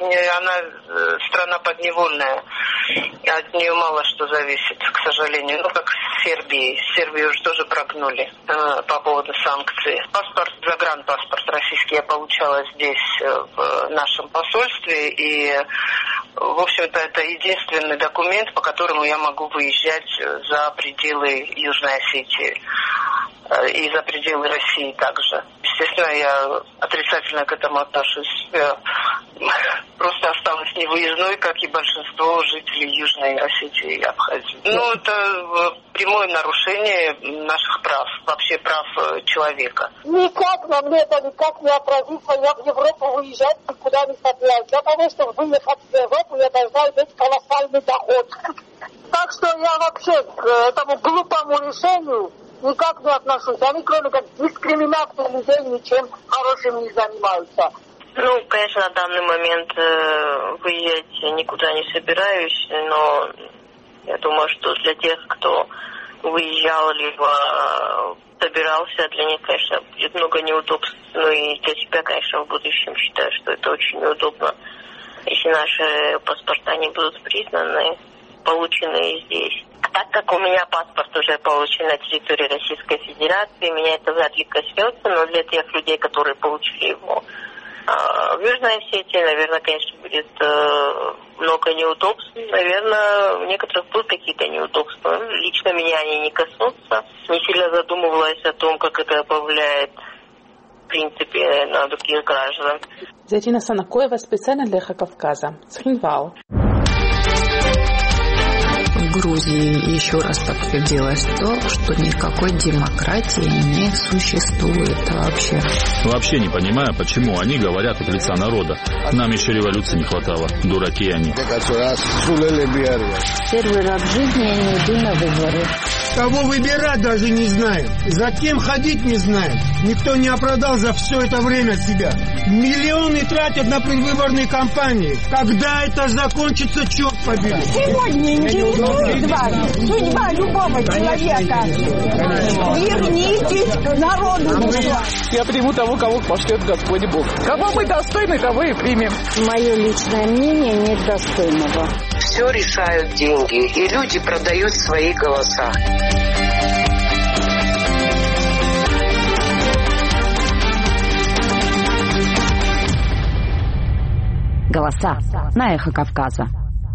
она страна подневольная. От нее мало что зависит, к сожалению. Как с Сербией. Сербию уже тоже прогнули по поводу санкций. Загранпаспорт российский я получала здесь, в нашем посольстве. И, в общем-то, это единственный документ, по которому я могу выезжать за пределы Южной Осетии. И за пределы России также. Естественно, я отрицательно к этому отношусь. Я просто осталась невыездной, как и большинство жителей Южной Осетии и Абхазии. Это прямое нарушение наших прав, вообще прав человека. Никак на мне это никак не отразится. Я в Европу выезжать никуда не собираюсь. Для того, чтобы выехать в Европу, я должна иметь колоссальный доход. Так что я вообще к этому глупому решению никак не отношусь. Они, кроме как дискриминации людей, ничем хорошим не занимаются. Конечно, на данный момент выезжать никуда не собираюсь, но Я думаю, что для тех, кто выезжал либо собирался, для них, конечно, будет много неудобств. Ну и для себя, конечно, в будущем считаю, что это очень неудобно, если наши паспорта не будут признаны, полученные здесь. А так как у меня паспорт уже получен на территории Российской Федерации, меня это вряд ли коснется, но для тех людей, которые получили его в Южной Осетии, наверное, конечно, будет много неудобств. Наверное, в некоторых будут какие-то неудобства. Лично меня они не коснутся. Не сильно задумывалась о том, как это повлияет, в принципе, на других граждан. Зайдина Санакоева специально для Кавказа. Цхинвал. В Грузии еще раз подтвердилось то, что никакой демократии не существует вообще. Вообще не понимаю, почему они говорят от лица народа. Нам еще революции не хватало. Дураки они. Первый раз в жизни я не иду на выборы. Кого выбирать даже не знаем. За кем ходить не знаем. Никто не оправдал за все это время себя. Миллионы тратят на предвыборные кампании. Когда это закончится, черт побери. Сегодня интересует вас судьба любого человека. Вернитесь к народу. Я приму того, кого пошлет Господь Бог. Кого мы достойны, того и примем. Мое личное мнение нет достойного. Все решают деньги, и люди продают свои голоса. Голоса на Эхо Кавказа.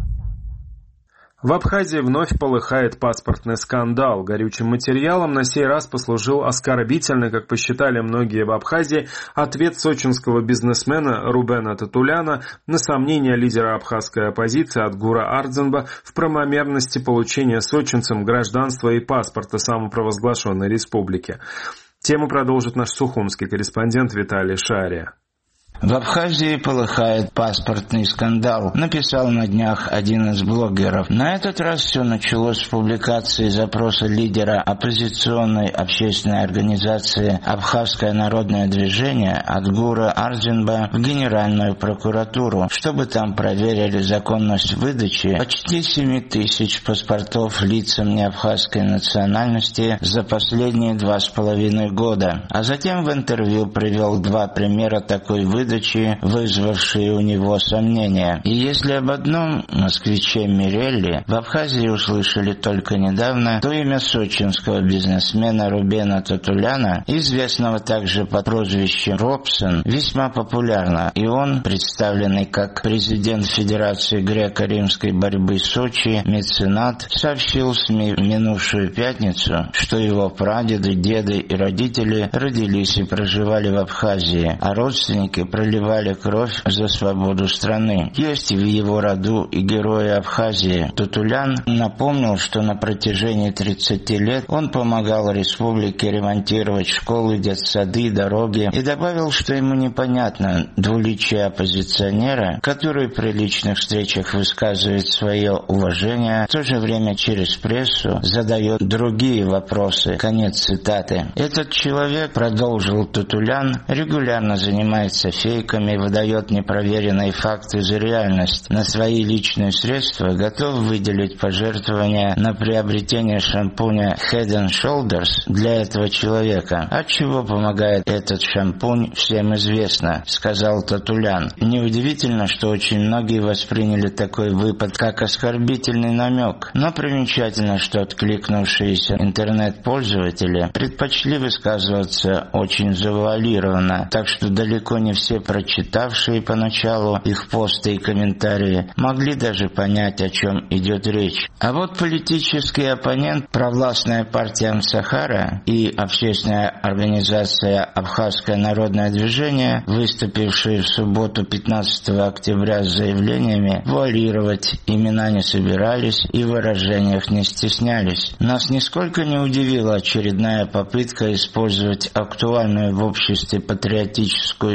В Абхазии вновь полыхает паспортный скандал. Горючим материалом на сей раз послужил оскорбительный, как посчитали многие в Абхазии, ответ сочинского бизнесмена Рубена Татуляна на сомнения лидера абхазской оппозиции Адгура Ардзенба в правомерности получения сочинцам гражданства и паспорта самопровозглашенной республики. Тему продолжит наш сухумский корреспондент Виталий Шария. В Абхазии полыхает паспортный скандал, написал на днях один из блогеров. На этот раз все началось с публикации запроса лидера оппозиционной общественной организации «Абхазское народное движение» Адгура Ардзенба в Генеральную прокуратуру, чтобы там проверили законность выдачи почти 7 тысяч паспортов лицам неабхазской национальности за последние 2,5 года. А затем в интервью привел 2 примера такой выдачи, вызвавшие у него сомнения. И если об одном москвиче Мирелли в Абхазии услышали только недавно, то имя сочинского бизнесмена Рубена Татуляна, известного также под прозвищем Робсон, весьма популярно, и он, представленный как президент Федерации греко-римской борьбы Сочи, меценат, сообщил СМИ в минувшую пятницу, что его прадеды, деды и родители родились и проживали в Абхазии, а родственники проливали кровь за свободу страны. Есть в его роду и герои Абхазии. Татулян напомнил, что на протяжении 30 лет он помогал республике ремонтировать школы, детсады, дороги, и добавил, что ему непонятно двуличие оппозиционера, который при личных встречах высказывает свое уважение, в то же время через прессу задает другие вопросы. Конец цитаты. Этот человек, продолжил Татулян, регулярно занимается фейками, выдает непроверенные факты за реальность. На свои личные средства готов выделить пожертвования на приобретение шампуня Head and Shoulders для этого человека. От чего помогает этот шампунь, всем известно, сказал Татулян. Неудивительно, что очень многие восприняли такой выпад как оскорбительный намек, но примечательно, что откликнувшиеся интернет-пользователи предпочли высказываться очень завуалированно, так что далеко не все прочитавшие поначалу их посты и комментарии могли даже понять, о чем идет речь. А вот политический оппонент, провластная партия Амсахара и общественная организация «Абхазское народное движение», выступившие в субботу 15 октября с заявлениями, вуалировать имена не собирались и в выражениях не стеснялись. Нас нисколько не удивила очередная попытка использовать актуальную в обществе патриотическую тему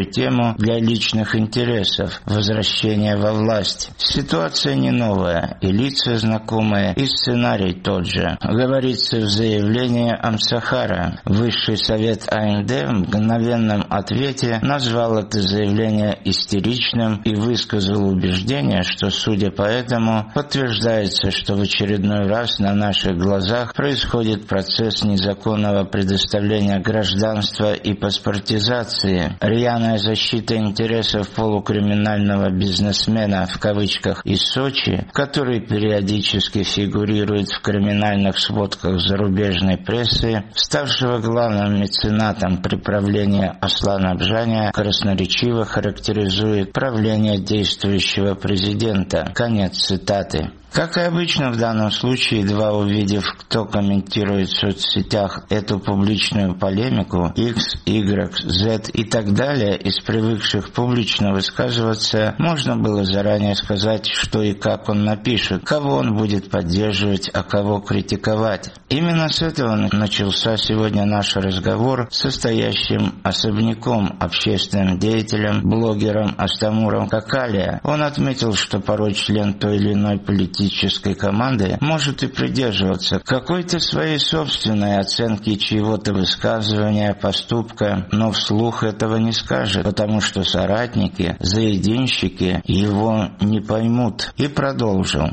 по-видимому, для личных интересов, возвращения во власть. Ситуация не новая, и лица знакомые, и сценарий тот же. Говорится в заявлении Амсахара. Высший совет АНД в мгновенном ответе назвал это заявление истеричным и высказал убеждение, что, судя по этому, подтверждается, что в очередной раз на наших глазах происходит процесс незаконного предоставления гражданства и паспортизации. Рьяная защита интересов полукриминального бизнесмена в кавычках из Сочи, который периодически фигурирует в криминальных сводках зарубежной прессы, ставшего главным меценатом при правлении Аслана Бжаня, красноречиво характеризует правление действующего президента. Конец цитаты. Как и обычно в данном случае, едва увидев, кто комментирует в соцсетях эту публичную полемику, X, Y, Z и так далее, из привыкших публично высказываться, можно было заранее сказать, что и как он напишет, кого он будет поддерживать, а кого критиковать. Именно с этого начался сегодня наш разговор с состоящим особняком, общественным деятелем, блогером Астамуром Какалия. Он отметил, что порой член той или иной политической команды может и придерживаться какой-то своей собственной оценки чьего-то высказывания, поступка, но вслух этого не скажет, потому что соратники, заединщики его не поймут. И продолжил.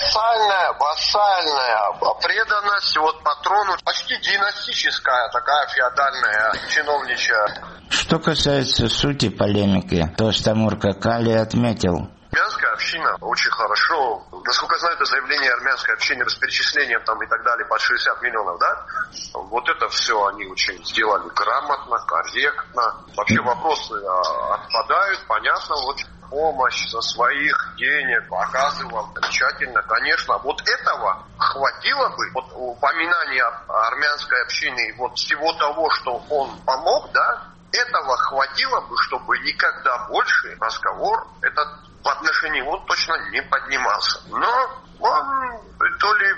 Вассальная преданность патрону, почти династическая, такая феодальная, чиновничья. Что касается сути полемики, то Астамур Какалий отметил. Армянская община очень хорошо. Насколько я знаю, это заявление армянской общины с перечислением и так далее под 60 миллионов, да? Вот это все они очень сделали грамотно, корректно. Вообще вопросы отпадают, понятно, помощь со своих денег оказывал замечательно, конечно. Вот этого хватило бы, упоминание армянской общины, всего того, что он помог, да? Этого хватило бы, чтобы никогда больше разговор этот по отношению его точно не поднимался. Но он то ли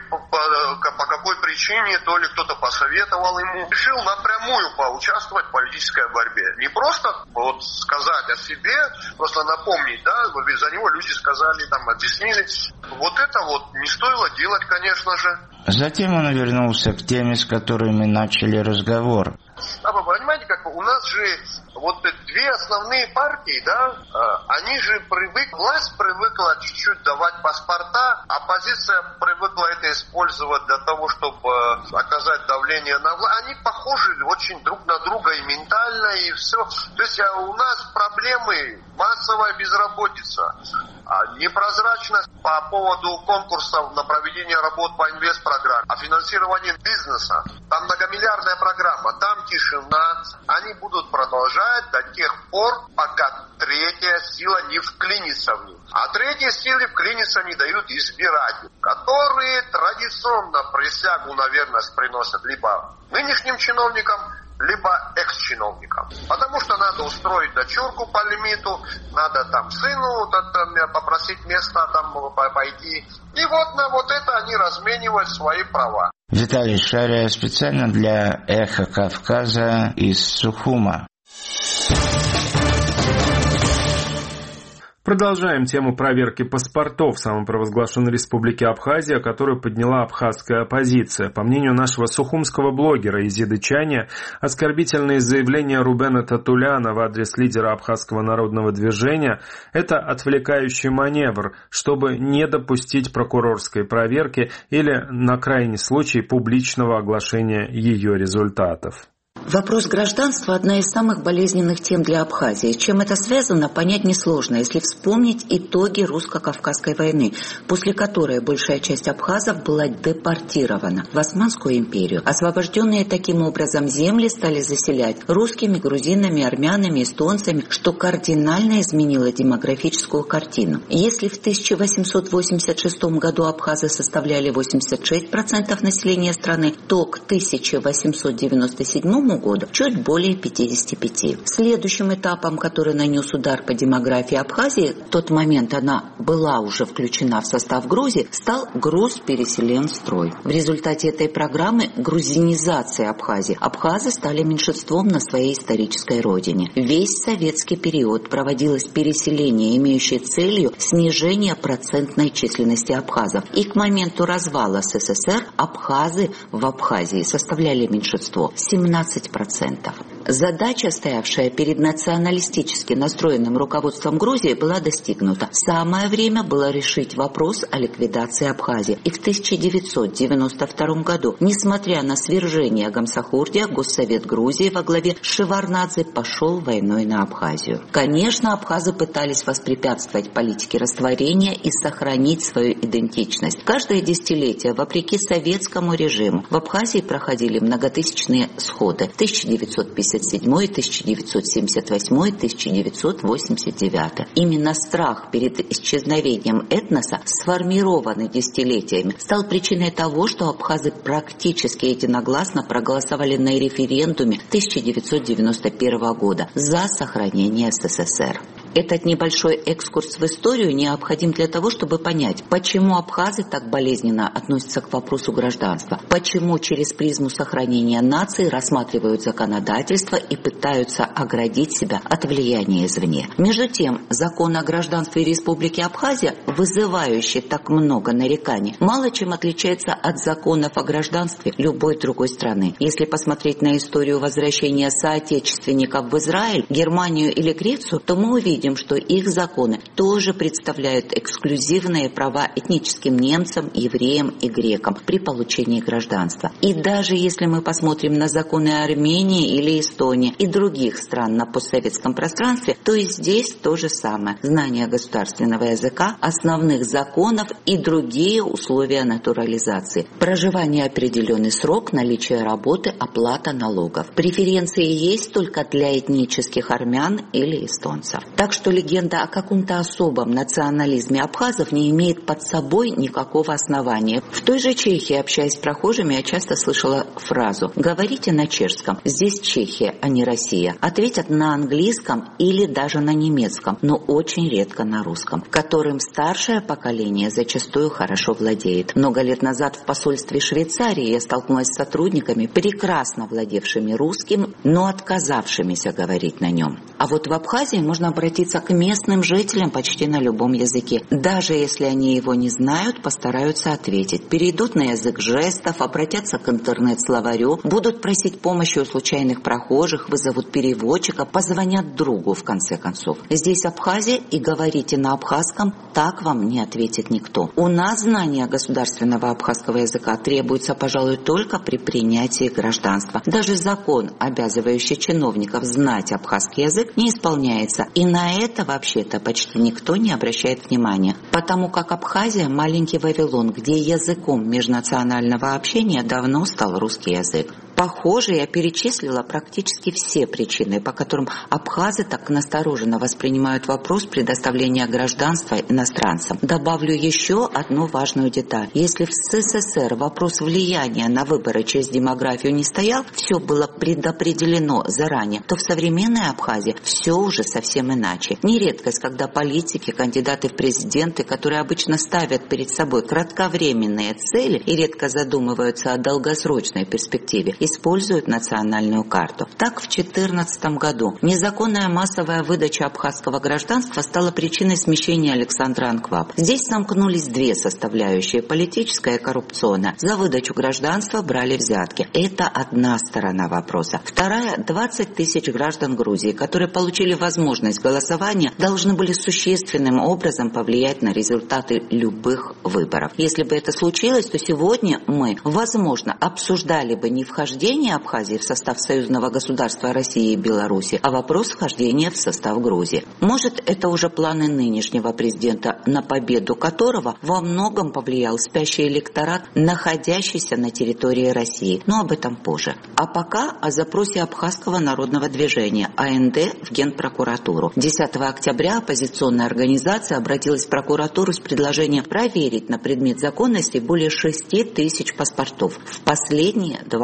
по какой причине, то ли кто-то посоветовал ему, решил напрямую поучаствовать в политической борьбе. Не просто сказать о себе, просто напомнить, да, ведь за него люди сказали, объяснили. Вот это не стоило делать, конечно же. Затем он вернулся к теме, с которой мы начали разговор. Вы понимаете, как у нас же две основные партии, да, они же власть привыкла чуть-чуть давать паспорта, оппозиция привыкла это использовать для того, чтобы оказать давление на власть. Они похожи очень друг на друга и ментально, и все. То есть у нас проблемы, массовая безработица, непрозрачность по поводу конкурсов на проведение работ по инвестпрограмме, а финансирование бизнеса. Там многомиллиардная программа, там тишина. Они будут продолжать до тех пор, пока третья сила не вклинится в них. А третьей силе вклиниться не дают избиратели, которые традиционно присягу на верность приносят либо нынешним чиновникам, либо экс-чиновникам. Потому что надо устроить дочурку по лимиту, надо сыну попросить место пойти. И на это они разменивают свои права. Виталий Шария специально для «Эхо Кавказа» из Сухума. Продолжаем тему проверки паспортов в самопровозглашенной республике Абхазия, которую подняла абхазская оппозиция. По мнению нашего сухумского блогера Изиды Чаня, оскорбительные заявления Рубена Татуляна в адрес лидера абхазского народного движения – это отвлекающий маневр, чтобы не допустить прокурорской проверки или, на крайний случай, публичного оглашения ее результатов. Вопрос гражданства – одна из самых болезненных тем для Абхазии. Чем это связано, понять несложно, если вспомнить итоги русско-кавказской войны, после которой большая часть абхазов была депортирована в Османскую империю. Освобожденные таким образом земли стали заселять русскими, грузинами, армянами, эстонцами, что кардинально изменило демографическую картину. Если в 1886 году абхазы составляли 86% населения страны, то к 1897 году чуть более 55. Следующим этапом, который нанес удар по демографии Абхазии, в тот момент она была уже включена в состав Грузии, стал Грузпереселенстрой. В результате этой программы грузинизации Абхазии абхазы стали меньшинством на своей исторической родине. Весь советский период проводилось переселение, имеющее целью снижение процентной численности абхазов. И к моменту развала СССР абхазы в Абхазии составляли меньшинство 17%. Задача, стоявшая перед националистически настроенным руководством Грузии, была достигнута. Самое время было решить вопрос о ликвидации Абхазии. И в 1992 году, несмотря на свержение Гамсахурдия, Госсовет Грузии во главе с Шеварднадзе пошел войной на Абхазию. Конечно, абхазы пытались воспрепятствовать политике растворения и сохранить свою идентичность. Каждое десятилетие, вопреки советскому режиму, в Абхазии проходили многотысячные сходы. 1957, 1978, 1989. Именно страх перед исчезновением этноса, сформированный десятилетиями, стал причиной того, что абхазы практически единогласно проголосовали на референдуме 1991 года за сохранение СССР. Этот небольшой экскурс в историю необходим для того, чтобы понять, почему абхазы так болезненно относятся к вопросу гражданства, почему через призму сохранения нации рассматривают законодательство и пытаются оградить себя от влияния извне. Между тем, закон о гражданстве Республики Абхазия, вызывающий так много нареканий, мало чем отличается от законов о гражданстве любой другой страны. Если посмотреть на историю возвращения соотечественников в Израиль, Германию или Грецию, то мы увидим, что их законы тоже представляют эксклюзивные права этническим немцам, евреям и грекам при получении гражданства. И даже если мы посмотрим на законы Армении или Эстонии и других стран на постсоветском пространстве, то и здесь то же самое. Знание государственного языка, основных законов и другие условия натурализации. Проживание определенный срок, наличие работы, оплата налогов. Преференции есть только для этнических армян или эстонцев. Так что легенда о каком-то особом национализме абхазов не имеет под собой никакого основания. В той же Чехии, общаясь с прохожими, я часто слышала фразу «говорите на чешском, здесь Чехия, а не Россия». Ответят на английском или даже на немецком, но очень редко на русском, которым старшее поколение зачастую хорошо владеет. Много лет назад в посольстве Швейцарии я столкнулась с сотрудниками, прекрасно владевшими русским, но отказавшимися говорить на нем. А вот в Абхазии можно обратиться к местным жителям почти на любом языке. Даже если они его не знают, постараются ответить. Перейдут на язык жестов, обратятся к интернет-словарю, будут просить помощи у случайных прохожих, вызовут переводчика, позвонят другу в конце концов. Здесь Абхазия, и говорите на абхазском, так вам не ответит никто. У нас знание государственного абхазского языка требуется, пожалуй, только при принятии гражданства. Даже закон, обязывающий чиновников знать абхазский язык, не исполняется. И на это вообще-то почти никто не обращает внимания, потому как Абхазия – маленький Вавилон, где языком межнационального общения давно стал русский язык. Похоже, я перечислила практически все причины, по которым абхазы так настороженно воспринимают вопрос предоставления гражданства иностранцам. Добавлю еще одну важную деталь. Если в СССР вопрос влияния на выборы через демографию не стоял, все было предопределено заранее, то в современной Абхазии все уже совсем иначе. Не редкость, когда политики, кандидаты в президенты, которые обычно ставят перед собой кратковременные цели и редко задумываются о долгосрочной перспективе, используют национальную карту. Так, в 2014 году незаконная массовая выдача абхазского гражданства стала причиной смещения Александра Анкваб. Здесь сомкнулись две составляющие – политическая и коррупционная. За выдачу гражданства брали взятки. Это одна сторона вопроса. Вторая – 20 тысяч граждан Грузии, которые получили возможность голосования, должны были существенным образом повлиять на результаты любых выборов. Если бы это случилось, то сегодня мы, возможно, обсуждали бы не вхождение Абхазии в состав союзного государства России и Беларуси, а вопрос вхождения в состав Грузии. Может, это уже планы нынешнего президента, на победу которого во многом повлиял спящий электорат, находящийся на территории России. Но об этом позже. А пока о запросе Абхазского народного движения АНД в Генпрокуратуру. 10 октября оппозиционная организация обратилась в прокуратуру с предложением проверить на предмет законности более 6 тысяч паспортов в последние 2 года.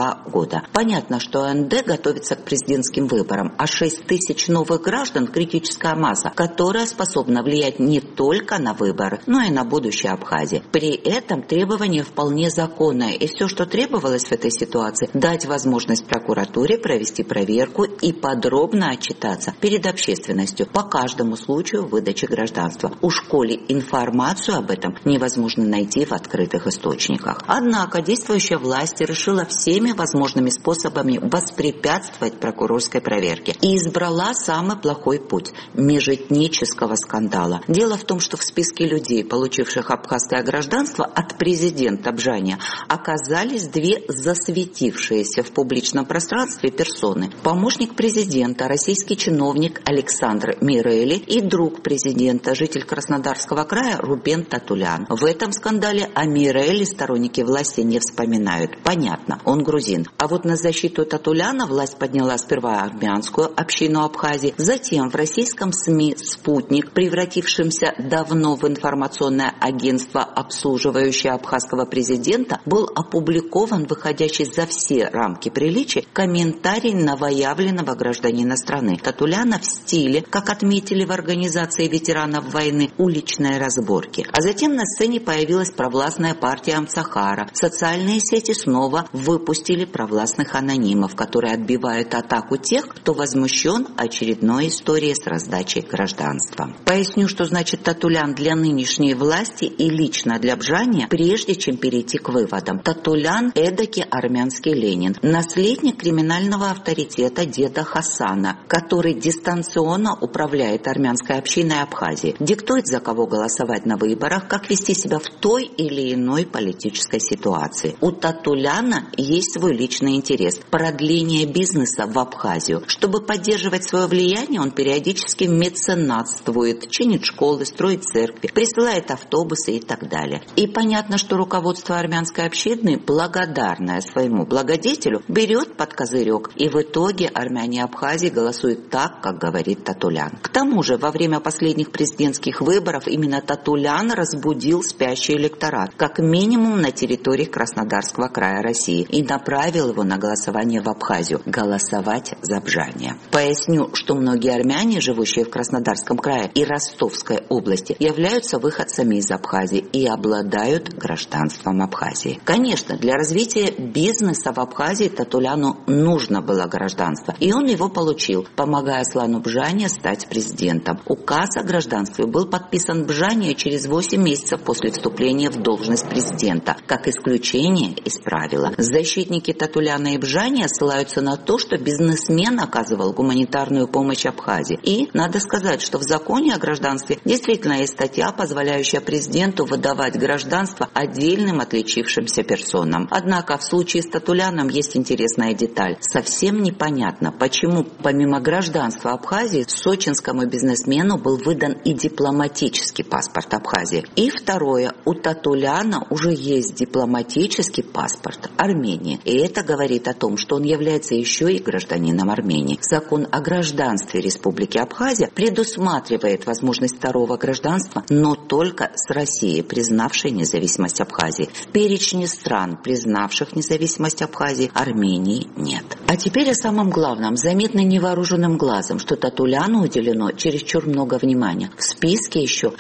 года. Понятно, что ОНД готовится к президентским выборам, а 6 тысяч новых граждан – критическая масса, которая способна влиять не только на выборы, но и на будущее Абхазии. При этом требование вполне законное, и все, что требовалось в этой ситуации – дать возможность прокуратуре провести проверку и подробно отчитаться перед общественностью по каждому случаю выдачи гражданства. У школе информацию об этом невозможно найти в открытых источниках. Однако действующая власть решила всеми возможными способами воспрепятствовать прокурорской проверке и избрала самый плохой путь – межэтнического скандала. Дело в том, что в списке людей, получивших абхазское гражданство от президента Бжания, оказались две засветившиеся в публичном пространстве персоны – помощник президента, российский чиновник Александр Мирели и друг президента, житель Краснодарского края Рубен Татулян. В этом скандале о Мирели сторонники власти не вспоминают. Понятно, он грузин. А вот на защиту Татуляна власть подняла сперва армянскую общину Абхазии, затем в российском СМИ «Спутник», превратившемся давно в информационное агентство, обслуживающее абхазского президента, был опубликован выходящий за все рамки приличия комментарий новоявленного гражданина страны Татуляна в стиле, как отметили в организации ветеранов войны, уличной разборки. А затем на сцене появилась провластная партия Амцахара. Социальные сети снова выпустили провластных анонимов, которые отбивают атаку тех, кто возмущен очередной историей с раздачей гражданства. Поясню, что значит Татулян для нынешней власти и лично для Бжания, прежде чем перейти к выводам. Татулян – эдакий армянский Ленин, наследник криминального авторитета деда Хасана, который дистанционно управляет армянской общиной Абхазии, диктует, за кого голосовать на выборах, как вести себя в той или иной политической ситуации. У Татуляна есть свой личный интерес – продление бизнеса в Абхазию. Чтобы поддерживать свое влияние, он периодически меценатствует, чинит школы, строит церкви, присылает автобусы и так далее. И понятно, что руководство армянской общины, благодарное своему благодетелю, берет под козырек, и в итоге армяне Абхазии голосуют так, как говорит Татулян. К тому же, во время последних президентских выборов именно Татулян разбудил спящий электорат, как минимум на территории Краснодарского края России, и направил его на голосование в Абхазию – голосовать за Бжания. Поясню, что многие армяне, живущие в Краснодарском крае и Ростовской области, являются выходцами из Абхазии и обладают гражданством Абхазии. Конечно, для развития бизнеса в Абхазии Татуляну нужно было гражданство, и он его получил, помогая Аслану Бжания стать президентом. Указ о гражданстве был подписан Бжания через 8 месяцев после вступления в должность президента, как исключение из правила. Защитники Татуляна и Бжания ссылаются на то, что бизнесмен оказывал гуманитарную помощь Абхазии. И надо сказать, что в законе о гражданстве действительно есть статья, позволяющая президенту выдавать гражданство отдельным отличившимся персонам. Однако в случае с Татуляном есть интересная деталь. Совсем непонятно, почему помимо гражданства Абхазии сочинскому бизнесмену был выдан и дипломатический паспорт Абхазии. И второе, у Татуляна уже есть дипломатический паспорт Армении. И это говорит о том, что он является еще и гражданином Армении. Закон о гражданстве Республики Абхазия предусматривает возможность второго гражданства, но только с Россией, признавшей независимость Абхазии. В перечне стран, признавших независимость Абхазии, Армении нет. А теперь о самом главном. Заметно невооруженным глазом, что Татуляну уделено чересчур много внимания. В списке еще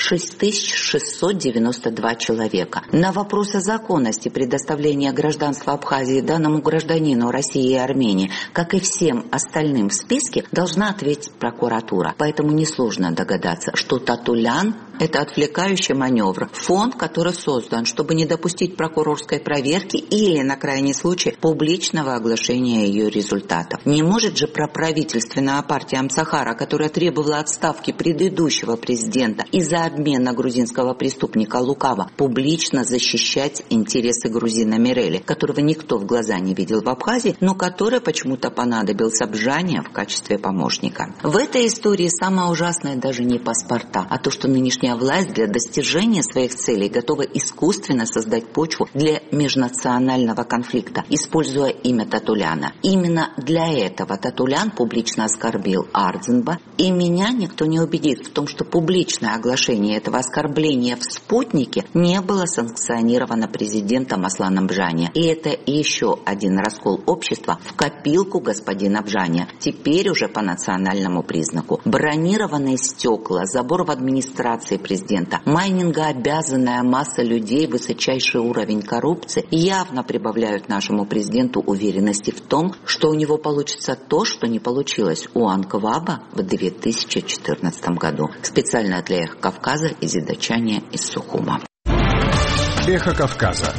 6692 человека. На вопрос о законности предоставления гражданства Абхазии данному гражданину России и Армении, как и всем остальным в списке, должна ответить прокуратура. Поэтому несложно догадаться, что Татулян – это отвлекающий маневр, фонд, который создан, чтобы не допустить прокурорской проверки или, на крайний случай, публичного оглашения ее результатов. Не может же проправительственная партия Амцахара, которая требовала отставки предыдущего президента из-за обмена грузинского преступника Лукава, публично защищать интересы грузина Мирели, которого никто в глаза не видел в Абхазии, но который почему-то понадобился Бжания в качестве помощника. В этой истории самое ужасное даже не паспорта, а то, что нынешняя нынешняя власть для достижения своих целей готова искусственно создать почву для межнационального конфликта, используя имя Татуляна. Именно для этого Татулян публично оскорбил Ардзинба, и меня никто не убедит в том, что публичное оглашение этого оскорбления в «Спутнике» не было санкционировано президентом Асланом Бжани. И это еще один раскол общества в копилку господина Бжани, теперь уже по национальному признаку. Бронированные стекла, забор в администрации президента, майнингообязанная масса людей, высочайший уровень коррупции явно прибавляют нашему президенту уверенности в том, что у него получится то, что не получилось у Анкваба в 2014 году. Специально для «Эхо Кавказа» из Дачания из Сухума. «Эхо Кавказа».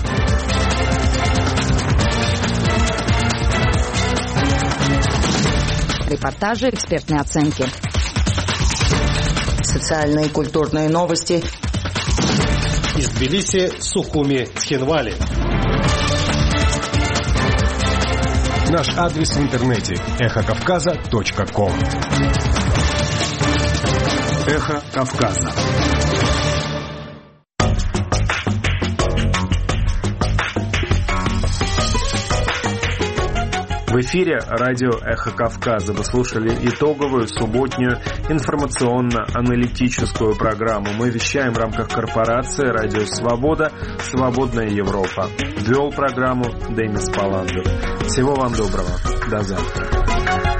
Репортажи, экспертные оценки. Социальные и культурные новости. Из Тбилиси, Сухуми, Цхинвали. Наш адрес в интернете эхокавказа.ком. Эхо Кавказа. В эфире радио «Эхо Кавказа». Вы слушали итоговую субботнюю информационно-аналитическую программу. Мы вещаем в рамках корпорации «Радио Свобода. Свободная Европа». Вел программу Денис Паландов. Всего вам доброго. До завтра.